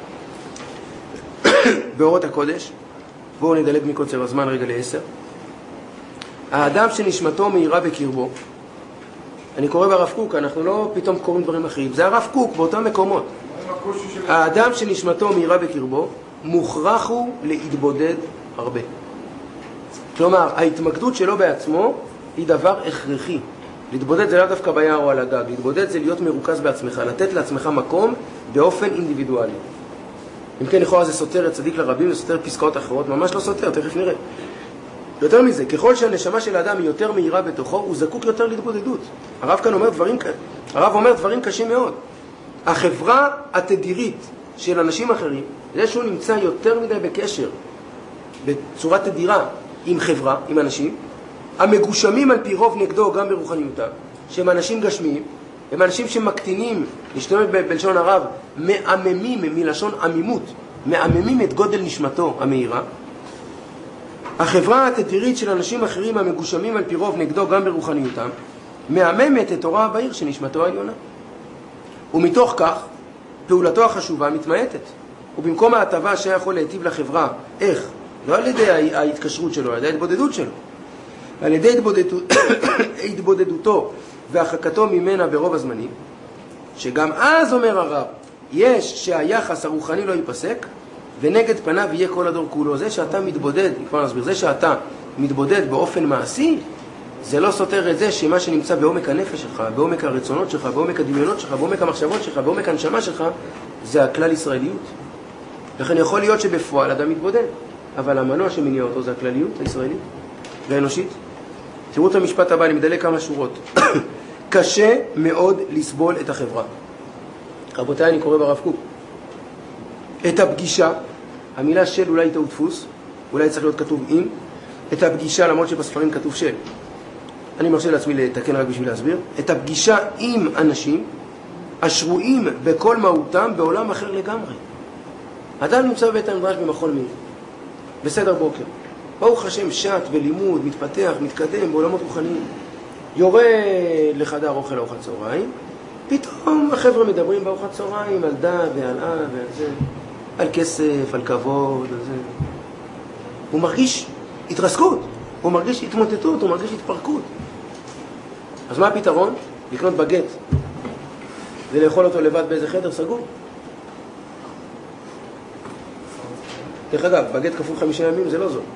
באורות הקודש, בואו נדלג מקוצר הזמן רגע ל10. האדם שנשמתו מהירה בקרבו, אני קורא ברב קוק, אנחנו לא פתאום קוראים דברים אחרים, זה הרב קוק באותם מקומות. האדם שנשמתו מהירה בקרבו, מוכרח הוא להתבודד הרבה. כלומר, ההתמקדות שלו בעצמו היא דבר הכרחי. להתבודד זה לא דווקא ביער או על הגג, להתבודד זה להיות מרוכז בעצמך, לתת לעצמך מקום באופן אינדיבידואלי. אם כן, לכאורה זה סותר את צדיק לרבים, זה סותר פסקאות אחרות, ממש לא סותר, תכף נראה. יותר מזה, ככל שהנשמה של האדם היא יותר מהירה בתוכו, הוא זקוק יותר להתבודדות. הרב כאן אומר דברים קשים מאוד. החברה התדירית של אנשים אחרים, זה שהוא נמצא יותר מדי בקשר, בצורה תדירה עם חברה, עם אנשים, המגושמים על פי רוב נגדו גם ברוחניותם, שהם אנשים גשמיים, הם אנשים שמקטינים, להשתמש בלשון הרב, מעממים מלשון עמימות, מעממים את גודל נשמתו המהירה. החברה התדירית של אנשים אחרים המגושמים על פי רוב נגדו גם ברוחניותם, מעממת את אורה הבהיר שנשמתו העליונה. ומתוך כך, פעולתו החשובה מתמעטת. ובמקום ההטבה שיכול להיטיב לחברה, איך? לא על ידי ההתקשרות שלו, על ידי ההתבודדות שלו. על ידי התבודדותו והחקתו ממנה ברוב הזמנים, שגם אז אומר הרב, יש שהיחס הרוחני לא ייפסק, ונגד פניו יהיה כל הדור כולו. זה שאתה מתבודד, כבר נסביר, זה שאתה מתבודד באופן מעשי, זה לא סותר את זה שמה שנמצא בעומק הנפש שלך, בעומק הרצונות שלך, בעומק הדמיונות שלך, בעומק המחשבות שלך, בעומק הנשמה שלך, זה הכלל ישראליות. לכן יכול להיות שבפועל אדם מתבודד, אבל המנוע שמניע אותו זה הכלליות הישראלית והאנושית. תראו את המשפט הבא, אני מדלג כמה שורות. קשה מאוד לסבול את החברה. רבותיי, אני קורא ברב קוק. את הפגישה, המילה של אולי טעות דפוס, אולי צריך להיות כתוב עם, את הפגישה, למרות שבספרים כתוב של. אני מרשה לעצמי לתקן רק בשביל להסביר. את הפגישה עם אנשים השרועים בכל מהותם בעולם אחר לגמרי. אדם נמצא בבית המדרש במכון מיר, בסדר בוקר. ברוך השם שט ולימוד, מתפתח, מתקדם בעולמות רוחניים. יורה לחדר אוכל ארוחת צהריים, פתאום החבר'ה מדברים בארוחת צהריים על דה ועל ועל זה, על כסף, על כבוד, על זה. הוא מרגיש התרסקות, הוא מרגיש התמוטטות, הוא מרגיש התפרקות. אז מה הפתרון? לקנות בגט ולאכול אותו לבד באיזה חדר סגור. דרך אגב, בגט כפול 5 ימים זה לא זו.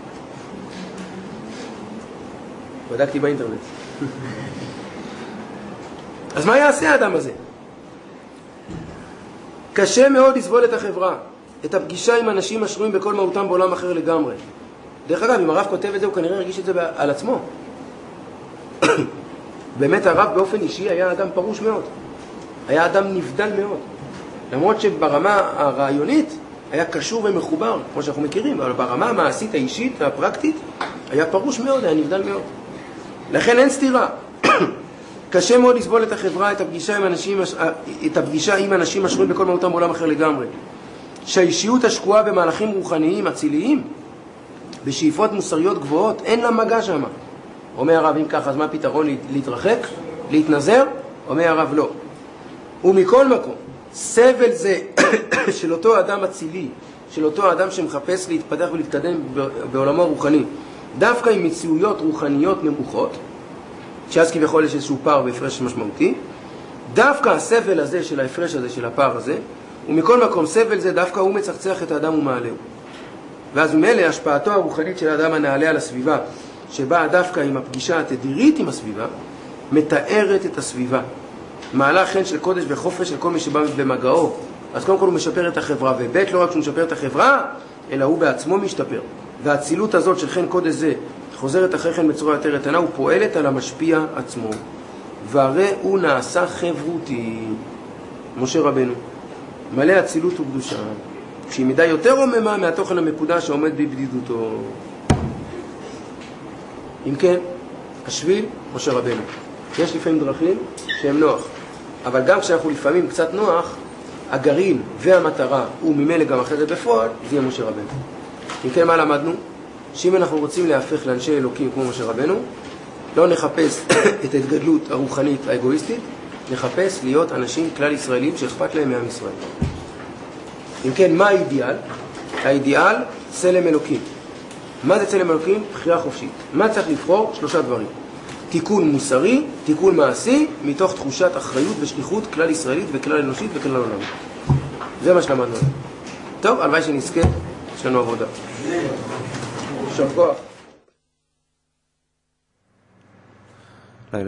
בדקתי באינטרנט. אז מה יעשה האדם הזה? קשה מאוד לסבול את החברה, את הפגישה עם אנשים השרויים בכל מהותם בעולם אחר לגמרי. דרך אגב, אם הרב כותב את זה, הוא כנראה הרגיש את זה על עצמו. באמת הרב באופן אישי היה אדם פרוש מאוד. היה אדם נבדל מאוד. למרות שברמה הרעיונית היה קשור ומחובר, כמו שאנחנו מכירים, אבל ברמה המעשית האישית והפרקטית היה פרוש מאוד, היה נבדל מאוד. לכן אין סתירה. קשה מאוד לסבול את החברה, את הפגישה עם אנשים השרויים בכל מהותם בעולם אחר לגמרי. שהאישיות השקועה במהלכים רוחניים, אציליים, בשאיפות מוסריות גבוהות, אין לה מגע שם. אומר הרב, אם ככה, אז מה הפתרון? להתרחק? להתנזר? אומר הרב, לא. ומכל מקום, סבל זה של אותו אדם אצילי, של אותו אדם שמחפש להתפתח ולהתקדם בעולמו הרוחני, דווקא עם מציאויות רוחניות נמוכות, שאז כביכול יש איזשהו פער בהפרש משמעותי, דווקא הסבל הזה של ההפרש הזה, של הפער הזה, ומכל מקום סבל זה דווקא הוא מצחצח את האדם ומעלהו. ואז ממילא השפעתו הרוחנית של האדם הנעלה על הסביבה, שבאה דווקא עם הפגישה התדירית עם הסביבה, מתארת את הסביבה. מעלה חן של קודש וחופש של כל מי שבא במגעו. אז קודם כל הוא משפר את החברה, ובית לא רק שהוא משפר את החברה, אלא הוא בעצמו משתפר. והצילות הזאת של חן קודש זה חוזרת אחרי כן בצורה יותר איתנה, הוא פועלת על המשפיע עצמו. והרי הוא נעשה חברותי, משה רבנו, מלא הצילות וקדושה, כשהיא מידה יותר רוממה מהתוכן המקודש שעומד בבדידותו. אם כן, השביל, משה רבנו. יש לפעמים דרכים שהם נוח, אבל גם כשאנחנו לפעמים קצת נוח, הגרעין והמטרה, וממילא גם אחרת בפועל, זה יהיה משה רבנו. אם כן, מה למדנו? שאם אנחנו רוצים להפך לאנשי אלוקים כמו משה רבנו, לא נחפש את ההתגדלות הרוחנית האגואיסטית, נחפש להיות אנשים כלל ישראלים שאכפת להם מעם ישראל. אם כן, מה האידיאל? האידיאל, צלם אלוקים. מה זה צלם אלוקים? בחירה חופשית. מה צריך לבחור? 3 דברים. תיקון מוסרי, תיקון מעשי, מתוך תחושת אחריות ושליחות כלל ישראלית וכלל אנושית וכלל עולמית. זה מה שלמדנו. טוב, הלוואי שנזכה, יש לנו עבודה. יישר כוח.